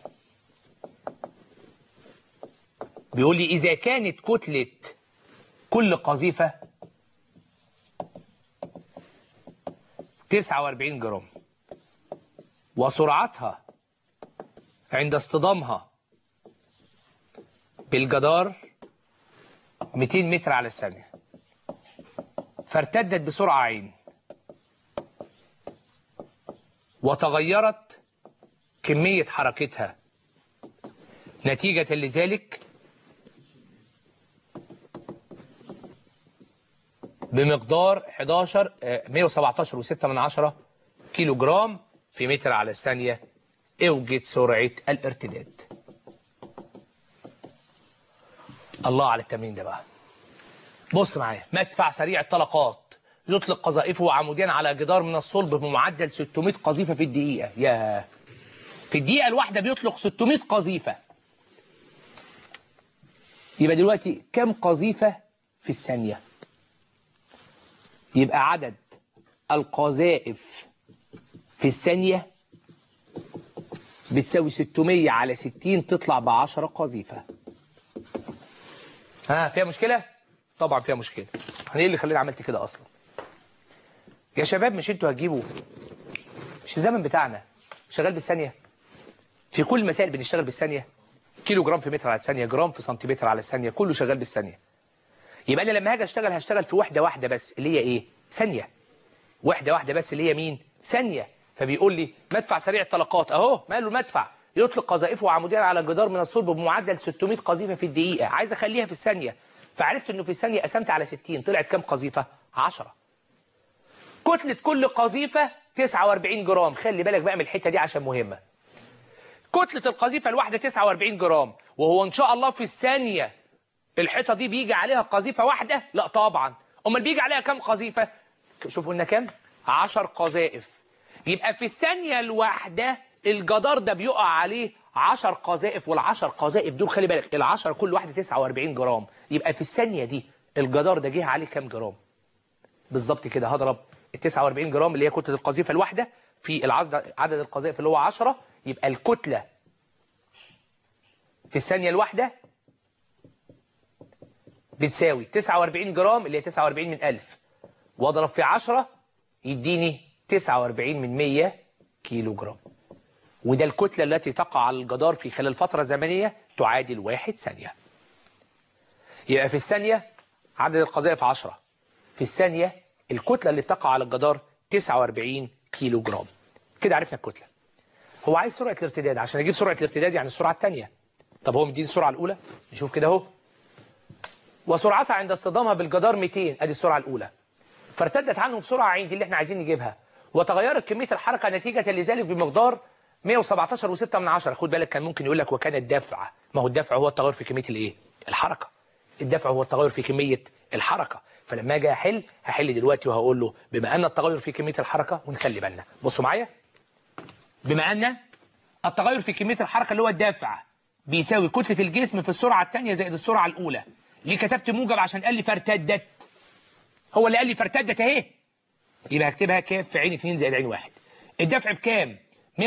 بيقول لي إذا كانت كتلة كل قذيفة 49 جرام وسرعتها عند اصطدامها بالجدار 200 متر على الثانية، فارتدت بسرعة عين وتغيرت كمية حركتها نتيجة لذلك بمقدار 117.6 كيلو جرام في متر على الثانية، اوجد سرعة الارتداد. الله على التمرين ده بقى. بص معايا، مدفع سريع الطلقات يطلق قذائفه عموديا على جدار من الصلب بمعدل 600 قذيفة في الدقيقة. يا في الدقيقة الواحدة بيطلق 600 قذيفة. يبقى دلوقتي كم قذيفة في الثانية؟ يبقى عدد القذائف في الثانية بتساوي 600 على 60 تطلع ب10 قذيفة. ها فيها مشكلة؟ طبعا فيها مشكلة. ايه اللي خلاني عملت كده اصلا؟ يا شباب مش انتوا هتجيبوا، مش الزمن بتاعنا شغال بالثانية؟ في كل المسائل بنشتغل بالثانية. كيلو جرام في متر على الثانية، جرام في سنتيمتر على الثانية، كله شغال بالثانية. يبقى انا لما هاجي اشتغل هشتغل في وحدة واحدة بس اللي هي ايه؟ ثانية. وحدة واحدة بس اللي هي مين؟ ثانية. فبيقول لي مدفع سريع الطلقات اهو، ماله المدفع؟ يطلق قذائفه عموديا على جدار من الصلب بمعدل 600 قذيفة في الدقيقة. عايز اخليها في الثانية، فعرفت انه في الثانية قسمت على 60 طلعت كام قذيفة؟ 10. كتلة كل قذيفة 49 جرام. خلي بالك بقى من الحتة دي عشان مهمة. كتلة القذيفة الواحدة 49 جرام، وهو ان شاء الله في الثانية الحيطة دي بيجي عليها قذيفة واحدة؟ لا طبعا. امال بيجي عليها كام قذيفة؟ شوفوا لنا كام؟ 10 قذائف. يبقى في الثانية الواحدة الجدار ده بيقع عليه 10 قذائف، وال10 قذائف دول خلي بالك ال10 كل واحدة 49 جرام. يبقى في الثانية دي الجدار ده جه عليه كام جرام؟ بالظبط كده هضرب ال 49 جرام اللي هي كتلة القذيفة الواحدة في عدد القذائف اللي هو 10، يبقى الكتلة في الثانية الواحدة بتساوي 49 جرام اللي هي 49 من 1000، واضرب في 10 يديني 49 من 100 كيلو جرام. وده الكتلة التي تقع على الجدار في خلال فترة زمنية تعادل 1 ثانية. يبقى في الثانية عدد القذائف 10، في الثانية الكتلة اللي بتقع على الجدار 49 كيلو جرام. كده عرفنا الكتلة. هو عايز سرعة الارتداد، عشان اجيب سرعة الارتداد يعني السرعة الثانية. طب هو مديني السرعة الأولى، نشوف كده اهو. وسرعتها عند اصطدامها بالجدار 200، ادي السرعة الأولى. فارتدت عنه بسرعة عين، دي اللي احنا عايزين نجيبها. وتغيرت كمية الحركة نتيجة لذلك بمقدار 117.6. خد بالك كان ممكن يقول لك وكان الدفع، ما هو الدفع هو التغير في كمية الايه؟ الحركة. الدفع هو التغير في كمية الحركة. فلما اجي هحل دلوقتي وهقول له بما ان التغير في كمية الحركة، ونخلي بالنا بصوا معايا، بما ان التغير في كمية الحركة اللي هو الدافع بيساوي كتلة الجسم في السرعة الثانية زائد السرعة الأولى. ليه كتبت موجب؟ عشان قال لي فارتدت. هو اللي قال لي فارتدت اهي. يبقى هكتبها كاف في عين 2 زائد عين 1. الدفع بكام؟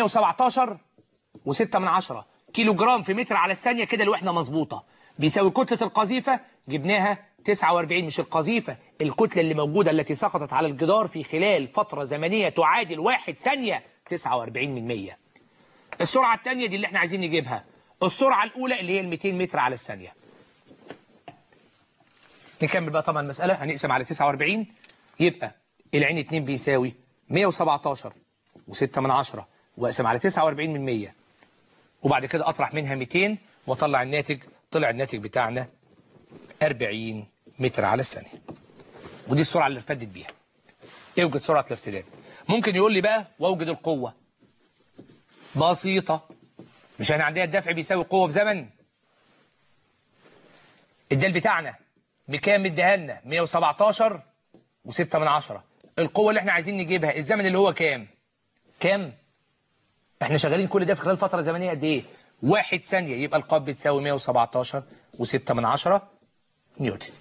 117.6 كيلو جرام في متر على الثانية. كده الوحدة مظبوطة. بيساوي كتلة القذيفة جبناها 49، مش القذيفة، الكتلة اللي موجودة التي سقطت على الجدار في خلال فترة زمنية تعادل 1 ثانية، 49 من 100. السرعة الثانية دي اللي احنا عايزين نجيبها. السرعة الأولى اللي هي 200 متر على الثانية. نكمل بقى طبعا المسألة، هنقسم على 49 يبقى العين 2 بيساوي 117.6 واقسم على 49 من 100، وبعد كده أطرح منها 200 واطلع الناتج. طلع الناتج بتاعنا 40 متر على الثانيه. ودي السرعه اللي ارتدت بيها. اوجد سرعه الارتداد. ممكن يقول لي بقى واوجد القوه. بسيطه. مش احنا عندنا الدفع بيساوي قوه في زمن؟ الدال بتاعنا بكام مديها لنا؟ 117 و6 من 10. القوه اللي احنا عايزين نجيبها الزمن اللي هو كام؟ كام؟ احنا شغالين كل ده في خلال فتره زمنيه قد ايه؟ 1 ثانيه. يبقى القوه بتساوي 117 و6 من 10 نيوتن.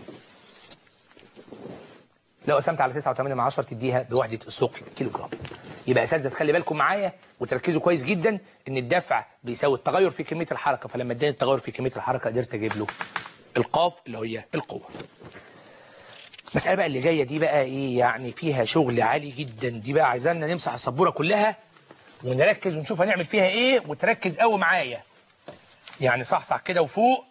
لو قسمت على 9.8 من 10 تديها بوحده الثقل كيلو جرام. يبقى اساتذه تخلي بالكم معايا وتركزوا كويس جدا ان الدفع بيساوي التغير في كميه الحركه، فلما اداني التغير في كميه الحركه قدرت اجيب له القاف اللي هي القوه. المساله بقى اللي جايه دي بقى ايه يعني؟ فيها شغل عالي جدا. دي بقى عايزانا نمسح السبوره كلها ونركز ونشوف هنعمل فيها ايه، وتركز قوي معايا. يعني صحصح كده وفوق.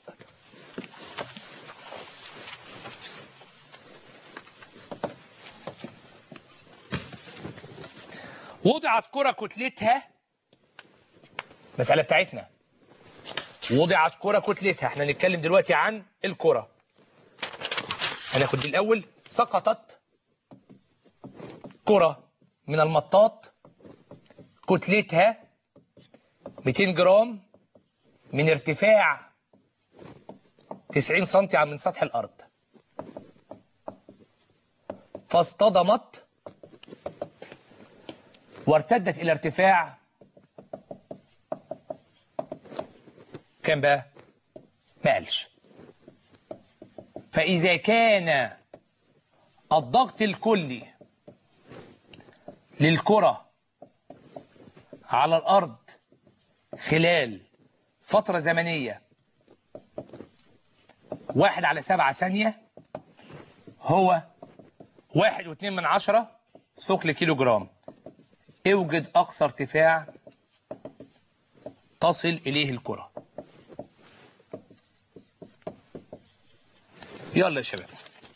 وضعت كرة كتلتها، المسألة بتاعتنا وضعت كرة كتلتها، احنا هنتكلم دلوقتي عن الكرة. هناخد دي الأول. سقطت كرة من المطاط كتلتها 200 جرام من ارتفاع 90 سنتي من سطح الأرض، فاصطدمت وارتدت إلى ارتفاع كام بقى؟ ما قالش. فإذا كان الضغط الكلي للكرة على الأرض خلال فترة زمنية 1/7 ثانية هو 1.2 من 10 ثقل كيلو جرام، اوجد أقصى ارتفاع تصل إليه الكرة. يلا يا شباب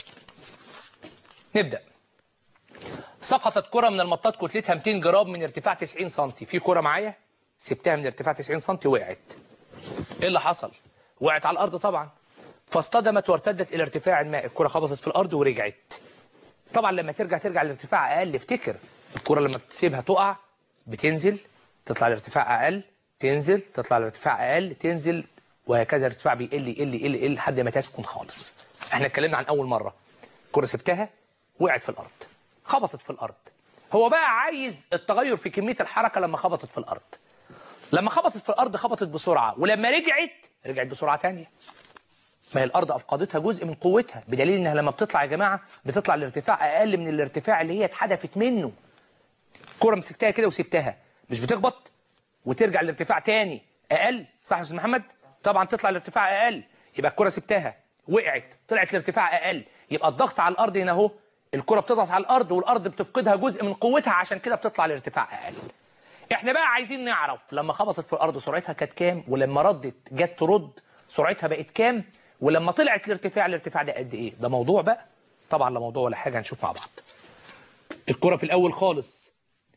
نبدأ. سقطت كرة من المطاط كتلتها 200 جرام من ارتفاع 90 سم. في كرة معايا سبتها من ارتفاع 90 سم وقعت. ايه اللي حصل؟ وقعت على الأرض طبعا، فاصطدمت وارتدت إلى ارتفاع ما. الكرة خبطت في الأرض ورجعت. طبعا لما ترجع لارتفاع أقل. افتكر الكرة لما بتسيبها تقع بتنزل تطلع لارتفاع أقل، تنزل تطلع لارتفاع أقل، تنزل، وهكذا الارتفاع بيقل يقل يقل يقل لحد ما تسكن خالص. احنا اتكلمنا عن أول مرة الكرة سبتها وقعت في الأرض، خبطت في الأرض. هو بقى عايز التغير في كمية الحركة لما خبطت في الأرض. لما خبطت في الأرض خبطت بسرعة، ولما رجعت بسرعة تانية. ما هي الأرض أفقدتها جزء من قوتها، بدليل إنها لما بتطلع يا جماعة بتطلع لارتفاع أقل من الارتفاع اللي هي اتحدفت منه. كرة مسكتها كده وسبتها، مش بتخبط وترجع لارتفاع تاني أقل؟ صح يا أستاذ محمد؟ طبعا تطلع لارتفاع أقل. يبقى الكرة سبتها وقعت طلعت لارتفاع أقل، يبقى الضغط على الأرض هنا أهو. الكرة بتضغط على الأرض والأرض بتفقدها جزء من قوتها، عشان كده بتطلع لارتفاع أقل. احنا بقى عايزين نعرف لما خبطت في الأرض سرعتها كانت كام، ولما جت ترد سرعتها بقت كام، ولما طلعت الارتفاع ده قد ايه. ده موضوع بقى. طبعا لا موضوع ولا حاجه، هنشوف مع بعض. الكره في الاول خالص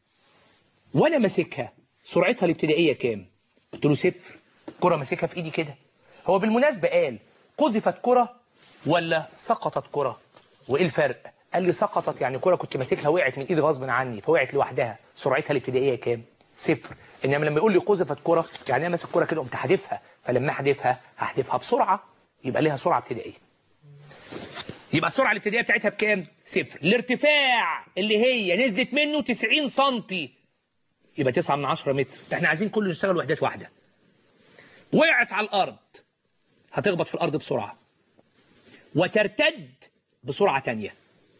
وانا ماسكها سرعتها الابتدائيه كام؟ قلت له 0. كره ماسكها في ايدي كده. هو بالمناسبه قال قذفت كره ولا سقطت كره؟ وايه الفرق؟ قال لي سقطت يعني كره كنت ماسكها وقعت من ايدي غصب عني فوقعت لوحدها، سرعتها الابتدائيه كام؟ 0. انما لما يقول لي قذفت كره يعني انا ماسك كره كده قمت حادفها، فلما هحدفها بسرعه يبقى ليها سرعه ابتدائيه. يبقى السرعه الابتدائيه بتاعتها بكام؟ 0. الارتفاع اللي هي نزلت منه 90 سم يبقى 9 من 10 متر. احنا عايزين كله نشتغل وحدات واحده. وقعت على الارض هتخبط في الارض بسرعه وترتد بسرعه ثانيه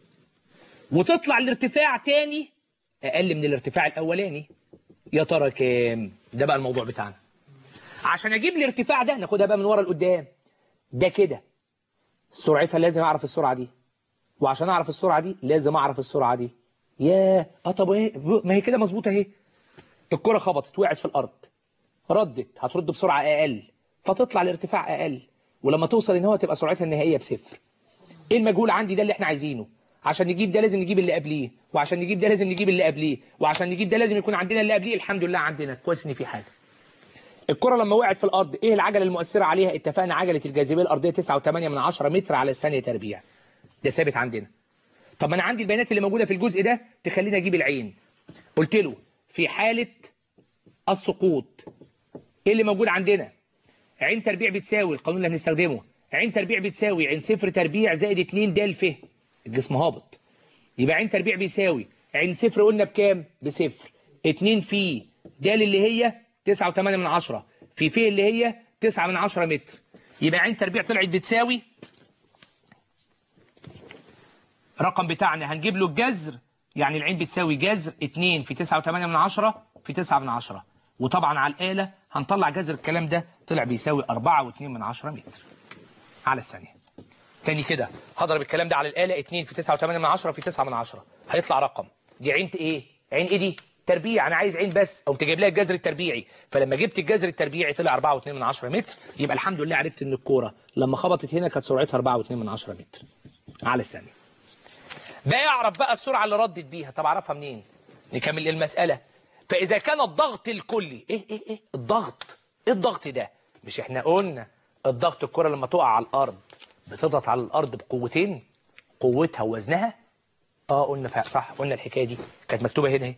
وتطلع لارتفاع تاني اقل من الارتفاع الاولاني. يا ترى كام؟ ده بقى الموضوع بتاعنا. عشان اجيب الارتفاع ده ناخدها بقى من ورا لقدام. ده كده سرعتها لازم اعرف السرعه دي، وعشان اعرف السرعه دي لازم اعرف السرعه دي. طب ايه؟ ما هي كده مظبوطه اهي. الكره خبطت وقعت في الارض، ردت هترد بسرعه اقل فتطلع لارتفاع اقل، ولما توصل ان هو تبقى سرعتها النهائيه ب0. ايه المجهول عندي ده اللي احنا عايزينه؟ عشان نجيب ده لازم نجيب اللي قبليه، وعشان نجيب ده لازم نجيب اللي قبليه، وعشان نجيب ده لازم يكون عندنا اللي قبليه. الحمد لله عندنا. كويس ان في حاجه. الكرة لما وقعت في الارض ايه العجله المؤثره عليها؟ اتفقنا عجله الجاذبيه الارضيه 9.8 متر على الثانيه تربيع. ده ثابت عندنا. طب ما انا عندي البيانات اللي موجوده في الجزء ده تخليني اجيب العين. قلت له في حاله السقوط ايه اللي موجود عندنا؟ عين تربيع بتساوي القانون اللي هنستخدمه، عين تربيع بتساوي عين صفر تربيع زائد 2 د ف. الجسم هابط، يبقى عين تربيع بيساوي عين صفر قلنا بكام؟ بصفر. 2 في د اللي هي 9.8 في ف اللي هي 9 متر. يبقى عين تربيع طلعت بتساوي الرقم بتاعنا هنجيب له الجذر، يعني العين بتساوي جذر 2 في 9.8 في 9 وطبعا على الآلة هنطلع جذر الكلام ده طلع بيساوي 4.2 متر على الثانية. تاني كده هضرب الكلام ده على الآلة 2 في 9.8 في 9 هيطلع رقم. دي عين ايه؟ عين ايه دي؟ تربيع. انا عايز عين بس، قمت جايب لها الجذر التربيعي، فلما جبت الجذر التربيعي طلع 4.2 متر. يبقى الحمد لله عرفت ان الكوره لما خبطت هنا كانت سرعتها 4.2 متر على الثانية. بقى اعرف بقى السرعه اللي ردت بيها. طب اعرفها منين؟ نكمل المساله. فاذا كان الضغط الكلي ايه الضغط؟ ايه الضغط ده؟ مش احنا قلنا الضغط الكره لما تقع على الارض بتضغط على الارض بقوتين، قوتها ووزنها. قلنا صح، قلنا الحكايه دي كانت مكتوبه هنا اهي.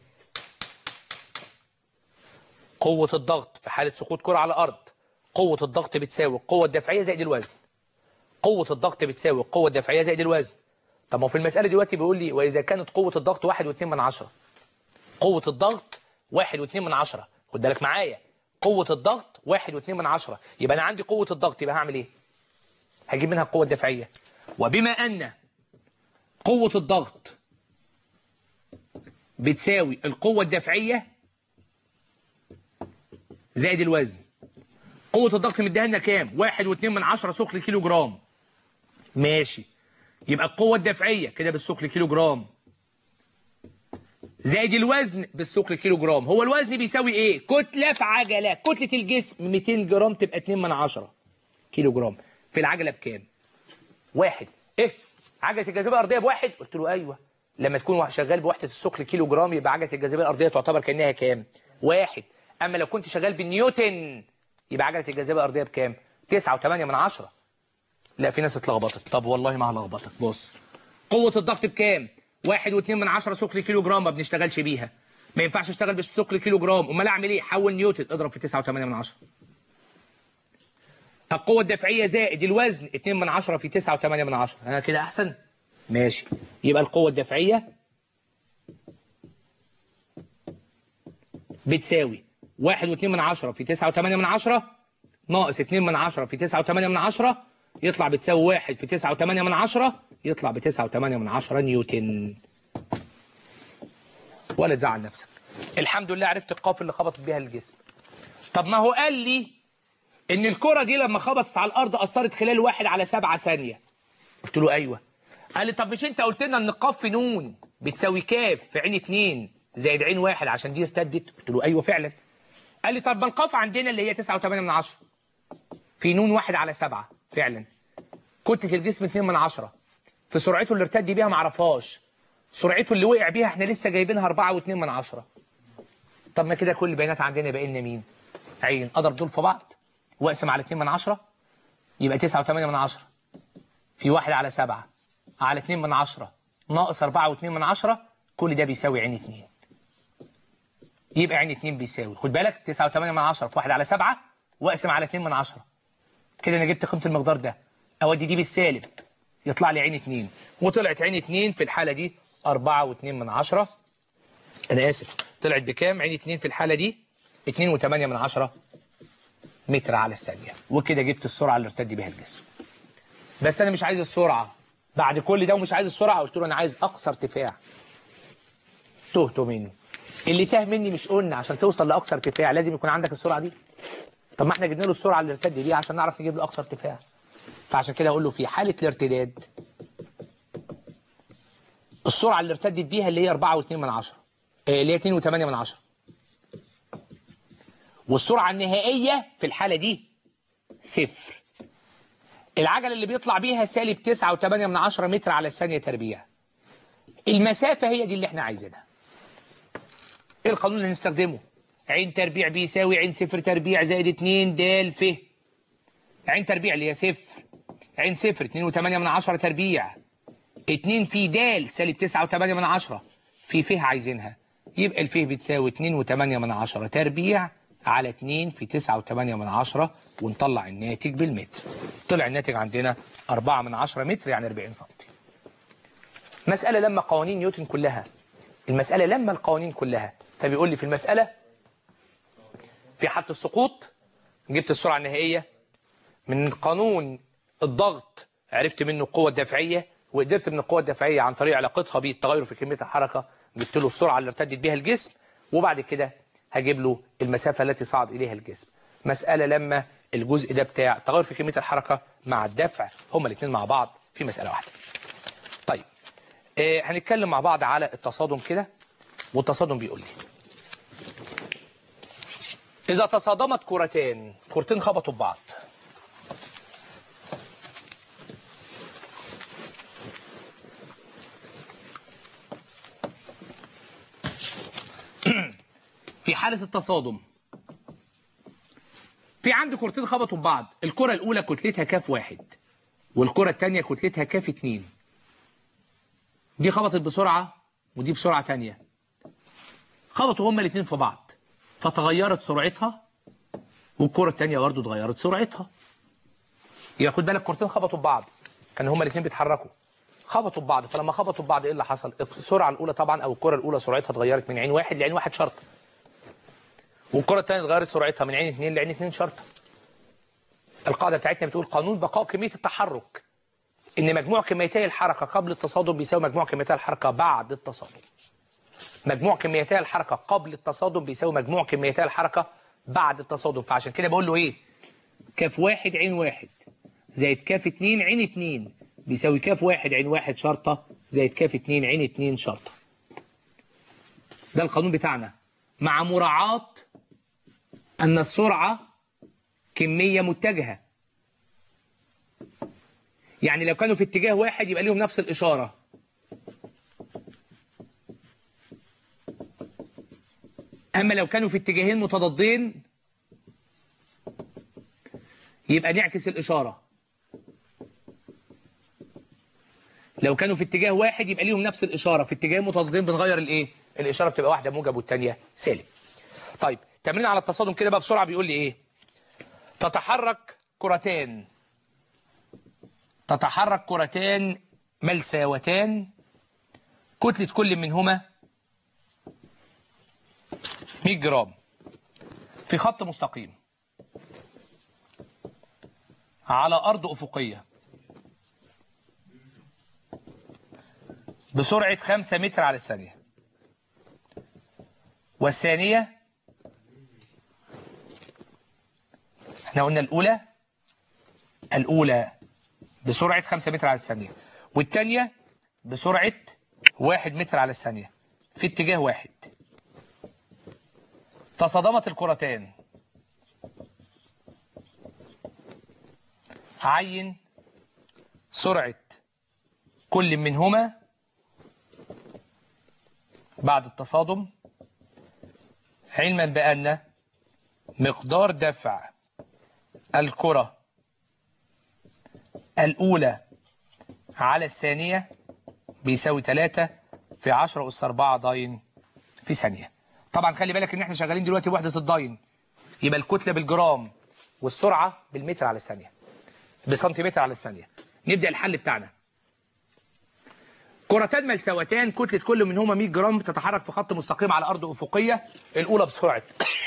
قوه الضغط في حاله سقوط كره على الارض، قوه الضغط بتساوي القوه الدافعيه زائد الوزن. قوه الضغط بتساوي القوه الدافعيه زائد الوزن. طب ما هو في المسألة دلوقتي بيقول لي وإذا كانت قوة الضغط 1.2. قوة الضغط 1.2. خد بالك معايا، قوة الضغط 1.2. يبقى أنا عندي قوة الضغط، يبقى هعمل إيه؟ هجيب منها القوة الدافعية. وبما أن قوة الضغط بتساوي القوة الدافعية زائد الوزن. قوة الضغط مديها لنا كام؟ 1.2 ثقل كيلو جرام. ماشي. يبقى القوة الدافعية كده بالثقل كيلو جرام زائد الوزن بالثقل كيلو جرام. هو الوزن بيساوي ايه؟ كتلة في عجلة. كتلة الجسم 200 جرام تبقى 2 كيلو جرام. في العجلة بكام؟ 1. ايه؟ عجلة الجاذبية الأرضية بواحد؟ قلت له ايوه. لما تكون شغال بوحدة الثقل كيلو جرام يبقى عجلة الجاذبية الأرضية تعتبر كأنها كام؟ 1. أما لو كنت شغال بالنيوتن يبقى عجلة الجاذبية الأرضية بكام؟ 9.8. لا في ناس اتلخبطت. طب والله ما هلخبطك. بص، قوة الضغط بكام؟ 1.2 ثقل كيلو جرام. ما بنشتغلش بيها، ما ينفعش اشتغل بالثقل كيلو جرام. امال اعمل ايه؟ حول نيوتن اضرب في 9.8. القوة الدافعية زائد الوزن 2 في 9.8. انا كده احسن؟ ماشي. يبقى القوة الدافعية بتساوي 1.2 في 9.8 ناقص 2 في 9.8 يطلع بتساوي 1 في 9.8 يطلع ب9.8 نيوتن. ولا تزعل نفسك. الحمد لله عرفت القاف اللي خبطت بيها الجسم. طب ما هو قال لي ان الكرة دي لما خبطت على الارض اثرت خلال 1/7 ثانية. قلت له ايوه. قال لي طب مش انت قلت لنا ان القاف في نون بتساوي كاف في عين 2 زائد عين 1 عشان دي ارتدت؟ قلت له ايوه فعلا. قال لي طب ما القاف عندنا اللي هي 9.8 في نون 1/7 فعلا. كتلة الجسم 2 في سرعته اللي ارتد بيها معرفهاش، سرعته اللي وقع بيها احنا لسه جايبينها 4.2. طب ما كده كل البيانات عندنا باقي لنا مين؟ عين. اضرب دول في بعض واقسم على 2 يبقى 9.8 في 1/7 على 2 ناقص 4.2. كل ده بيساوي عين 2. يبقى عين 2 بيساوي، خد بالك، 9.8 في 1/7 واقسم على 2. كده انا جبت قيمة المقدار ده. اودي دي بالسالب يطلع لي عين 2. وطلعت عين 2 في الحالة دي 4.2. انا اسف، طلعت بكام عين 2 في الحالة دي؟ 2.8 متر على الثانية. وكده جبت السرعة اللي ارتد بها الجسم. بس انا مش عايز السرعة بعد كل ده، ومش عايز السرعة. قلت له انا عايز اقصى ارتفاع. تهته مني. اللي تاه مني مش قلنا عشان توصل لاقصى ارتفاع لازم يكون عندك السرعة دي؟ طب ما احنا جبنا له السرعة اللي ارتد بيها عشان نعرف نجيب له اقصى ارتفاع. فعشان كده اقول له في حالة الارتداد السرعة اللي ارتدت بيها اللي هي 4.2 اللي هي 2.8. والسرعة النهائية في الحالة دي 0. العجلة اللي بيطلع بيها سالب 9.8 متر على الثانية تربيع. المسافة هي دي اللي احنا عايزينها. ايه القانون اللي هنستخدمه؟ ع تربيع بيساوي ع صفر تربيع زائد 2 د ف. ع تربيع اللي هي صفر، ع صفر 2.8 تربيع، 2 في د سالب 9.8 في ف عايزينها، يبقى الف بتساوي 2.8 تربيع على 2 في 9.8 ونطلع الناتج بالمتر. طلع الناتج عندنا 4 متر يعني 40 سم. مسألة لما قوانين نيوتن كلها، المسألة لما القوانين كلها، فبيقول لي في المسألة في حالة السقوط جبت السرعة النهائية من قانون الضغط، عرفت منه القوة الدافعية، وقدرت من القوة الدافعية عن طريق علاقتها بالتغير في كمية الحركة جبت له السرعة اللي ارتدت بها الجسم، وبعد كده هجيب له المسافة التي صعد إليها الجسم. مسألة لما الجزء ده بتاع تغير في كمية الحركة مع الدفع هما الاثنين مع بعض في مسألة واحدة. طيب هنتكلم مع بعض على التصادم كده، والتصادم بيقول لي إذا تصادمت كرتين خبطوا ببعض، في حالة التصادم في عندي كرتين خبطوا ببعض، الكرة الأولى كتلتها كاف واحد والكرة الثانية كتلتها كاف اتنين، دي خبطت بسرعة ودي بسرعة تانية، خبطوا هما الاثنين في بعض فتغيرت سرعتها والكرة الثانية برضه اتغيرت سرعتها. يبقى خد بالك كرتين خبطوا ببعض كانوا هما الاثنين بيتحركوا، خبطوا ببعض، فلما خبطوا ببعض ايه اللي حصل؟ السرعة الأولى طبعا أو الكرة الأولى سرعتها اتغيرت من عين واحد لعين واحد شرطة، والكرة الثانية اتغيرت سرعتها من عين اثنين لعين اثنين شرطة. القاعدة بتاعتنا بتقول قانون بقاء كمية التحرك، إن مجموع كميتي الحركة قبل التصادم بيساوي مجموع كميتي الحركة بعد التصادم. مجموع كميتي الحركة قبل التصادم بيساوي مجموع كميتي الحركة بعد التصادم، فعشان كده بقول له إيه؟ كاف واحد عين واحد زائد كاف اتنين عين اتنين بيساوي كاف واحد عين واحد شرطة زائد كاف اتنين عين اتنين شرطة. ده القانون بتاعنا، مع مراعاة أن السرعة كمية متجهة، يعني لو كانوا في اتجاه واحد يبقى ليهم نفس الإشارة، أما لو كانوا في اتجاهين متضادين يبقى نعكس الإشارة. لو كانوا في اتجاه واحد يبقى ليهم نفس الإشارة، في اتجاهين متضادين بنغير الإيه؟ الإشارة بتبقى واحدة موجب والثانية سالب. طيب تمرين على التصادم كده بقى بسرعة، بيقول لي إيه؟ تتحرك كرتان ملساوتان كتلة كل منهما 100 جرام في خط مستقيم على أرض أفقية بسرعة 5 متر على الثانية، والثانية احنا قلنا الأولى بسرعة 5 متر على الثانية، والثانية بسرعة 1 متر على الثانية في اتجاه واحد. تصادمت الكرتان، عين سرعة كل منهما بعد التصادم، علما بأن مقدار دفع الكرة الأولى على الثانية بيساوي 3 في 10 أس 4 داين في ثانية. طبعا خلي بالك ان احنا شغالين دلوقتي بوحدة الداين، يبقى الكتلة بالجرام والسرعة بالمتر على الثانية، بسنتيمتر على الثانية. نبدأ الحل بتاعنا. كرتان ملساوتان كتلة كل منهما 100 جرام بتتحرك في خط مستقيم على أرض أفقية، الأولى بسرعة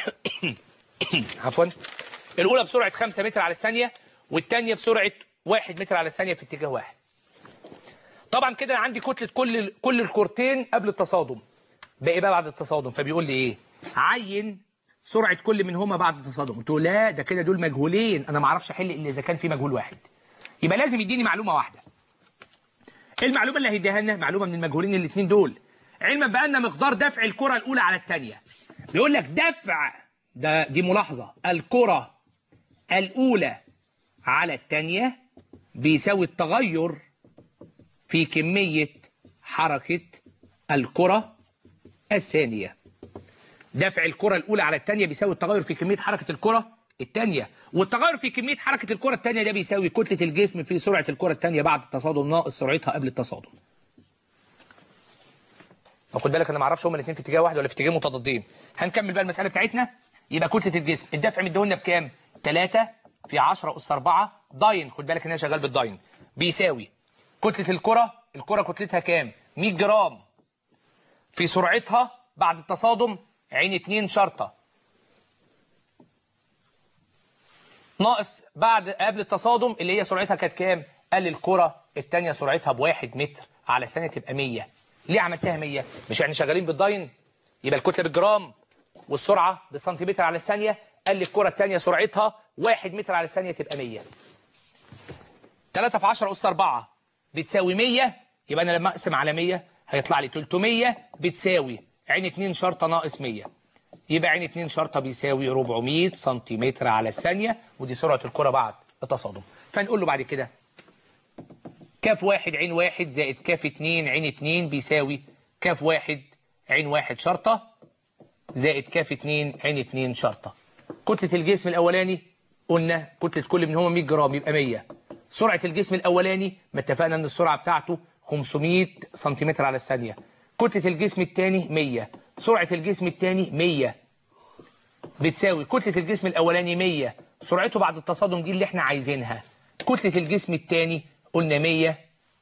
عفوا الأولى بسرعة 5 متر على الثانية والثانية بسرعة 1 متر على الثانية في اتجاه واحد. طبعا كده عندي كتلة كل الكرتين قبل التصادم، باقي بقى بعد التصادم، فبيقول لي ايه؟ عين سرعة كل منهما بعد التصادم. قلت له لا ده كده دول مجهولين، انا ما اعرفش احل الا اذا كان في مجهول واحد، يبقى لازم يديني معلومة واحدة. ايه المعلومة اللي هيديها لنا؟ معلومة من المجهولين الاثنين دول، علما بأن مقدار دفع الكرة الأولى على الثانية. بيقول لك دفع دي ملاحظة، الكرة الأولى على الثانية بيساوي التغير في كمية حركة الكرة الثانية. دفع الكرة الأولى على الثانية بيساوي التغير في كمية حركة الكرة الثانية، والتغير في كمية حركة الكرة الثانية ده بيساوي كتلة الجسم في سرعة الكرة الثانية بعد التصادم ناقص سرعتها قبل التصادم. خد بالك انا ما اعرفش هما الاثنين في اتجاه واحد ولا في اتجاه متضادين. هنكمل بقى المسألة بتاعتنا. يبقى كتلة الجسم الدفع مديهولنا بكام؟ 3 في 10 أس 4 داين، خد بالك ان انا شغال بالداين، بيساوي كتلة الكرة كتلتها كام؟ 100 جرام في سرعتها بعد التصادم عين 2 شرطة ناقص قبل التصادم اللي هي سرعتها كانت كام؟ قال الكرة الثانية سرعتها ب1 متر على ثانية تبقى 100. ليه عملتها 100؟ مش احنا شغالين بالداين؟ يبقى الكتلة بالجرام والسرعة بالسنتيمتر على الثانية. قال لي الكرة الثانية سرعتها 1 متر على الثانية تبقى 100. 3 في 10 أس 4 بتساوي 100. يبقى أنا لما أقسم على 100 هيطلع لي 300 بتساوي عين 2 شرطة ناقص 100. يبقى عين 2 شرطة بيساوي 400 سنتيمتر على الثانية، ودي سرعة الكرة بعد التصادم. فنقول له بعد كده كاف 1 عين 1 زائد كاف 2 عين 2 بيساوي كاف 1 عين 1 شرطة زائد كاف 2 عين 2 شرطة. كتلة الجسم الأولاني قلنا كتلة كل منهما 100 جرام يبقى 100. سرعة الجسم الأولاني ما اتفقنا إن السرعة بتاعته 500 سنتيمتر على الثانية. كتلة الجسم الثاني 100. سرعة الجسم الثاني 100 بتساوي كتلة الجسم الأولاني 100 سرعته بعد التصادم دي اللي احنا عايزينها. كتلة الجسم الثاني قلنا 100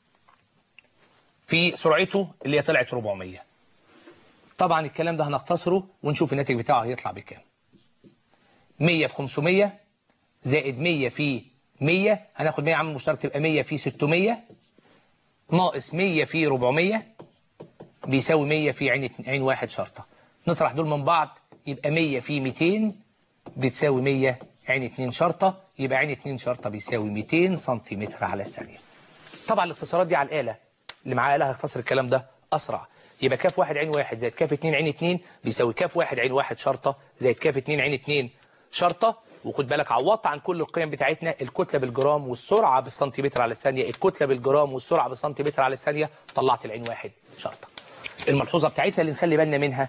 في سرعته اللي هي طلعت 400. طبعا الكلام ده هنختصره ونشوف الناتج بتاعه هيطلع بكام. 100 في 500 زائد 100 في 100 هناخد 100 عامل مشترك تبقى 100 في 600 ناقص 100 في 400 بيساوي 100 في عين 1 شرطة. نطرح دول من بعض يبقى 100 في 200 بتساوي 100 عين 2 شرطة. يبقى عين 2 شرطة بيساوي 200 سنتيمتر على الثانية. طبعا الاختصارات دي على الآلة، اللي معاه آلة هيختصر الكلام ده أسرع. يبقى كاف 1 عين 1 زائد كاف 2 عين 2 بيساوي كاف 1 عين 1 شرطة زائد كاف 2 عين 2 شرطة. وخد بالك عوضت عن كل القيم بتاعتنا، الكتلة بالجرام والسرعة بالسنتيمتر على الثانية، الكتلة بالجرام والسرعة بالسنتيمتر على الثانية، طلعت العين 1 شرطة. الملحوظة بتاعتنا اللي نخلي بالنا منها،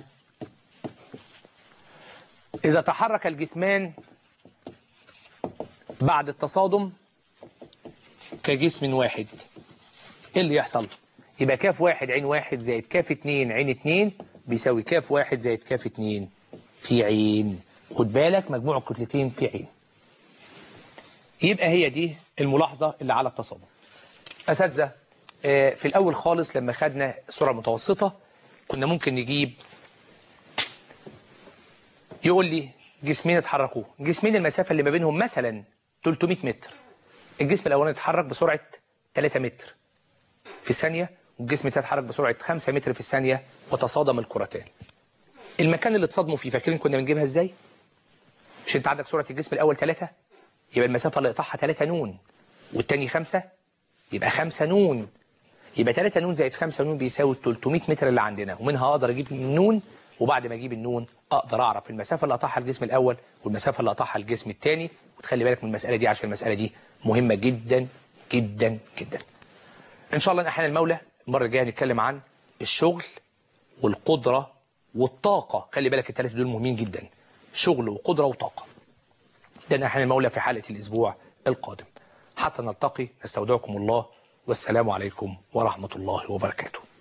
إذا تحرك الجسمان بعد التصادم كجسم واحد إيه اللي يحصل؟ يبقى كاف 1 عين 1 زائد كاف 2 عين 2 بيساوي كاف 1 زائد كاف 2 في عين. خد بالك مجموع الكتلتين في عين. يبقى هي دي الملاحظة اللي على التصادم. أساتذة في الأول خالص لما خدنا السرعة المتوسطة كنا ممكن نجيب، يقول لي جسمين اتحركوا، جسمين المسافة اللي ما بينهم مثلا 300 متر. الجسم الأولاني اتحرك بسرعة 3 متر في الثانية، والجسم الثاني اتحرك بسرعة 5 متر في الثانية، وتصادم الكرتان. المكان اللي اتصادموا فيه فاكرين كنا بنجيبها ازاي؟ مش انت عندك سرعة الجسم الأول 3، يبقى المسافة اللي قطعها 3 نون، والتاني 5، يبقى 5 نون. يبقى 3 نون زائد 5 نون بيساوي 300 متر اللي عندنا، ومنها اقدر اجيب النون، وبعد ما اجيب النون اقدر اعرف المسافة اللي قطعها الجسم الأول والمسافة اللي قطعها الجسم الثاني. وتخلي بالك من المسألة دي عشان المسألة دي مهمة جدا جدا جدا. ان شاء الله احيانا المولى المرة الجاية هنتكلم عن الشغل والقدرة والطاقة. خلي بالك الثلاثة دول مهمين جدا، شغل وقدرة وطاقة. ده احيانا المولى في حلقة الأسبوع القادم. حتى نلتقي نستودعكم الله، والسلام عليكم ورحمة الله وبركاته.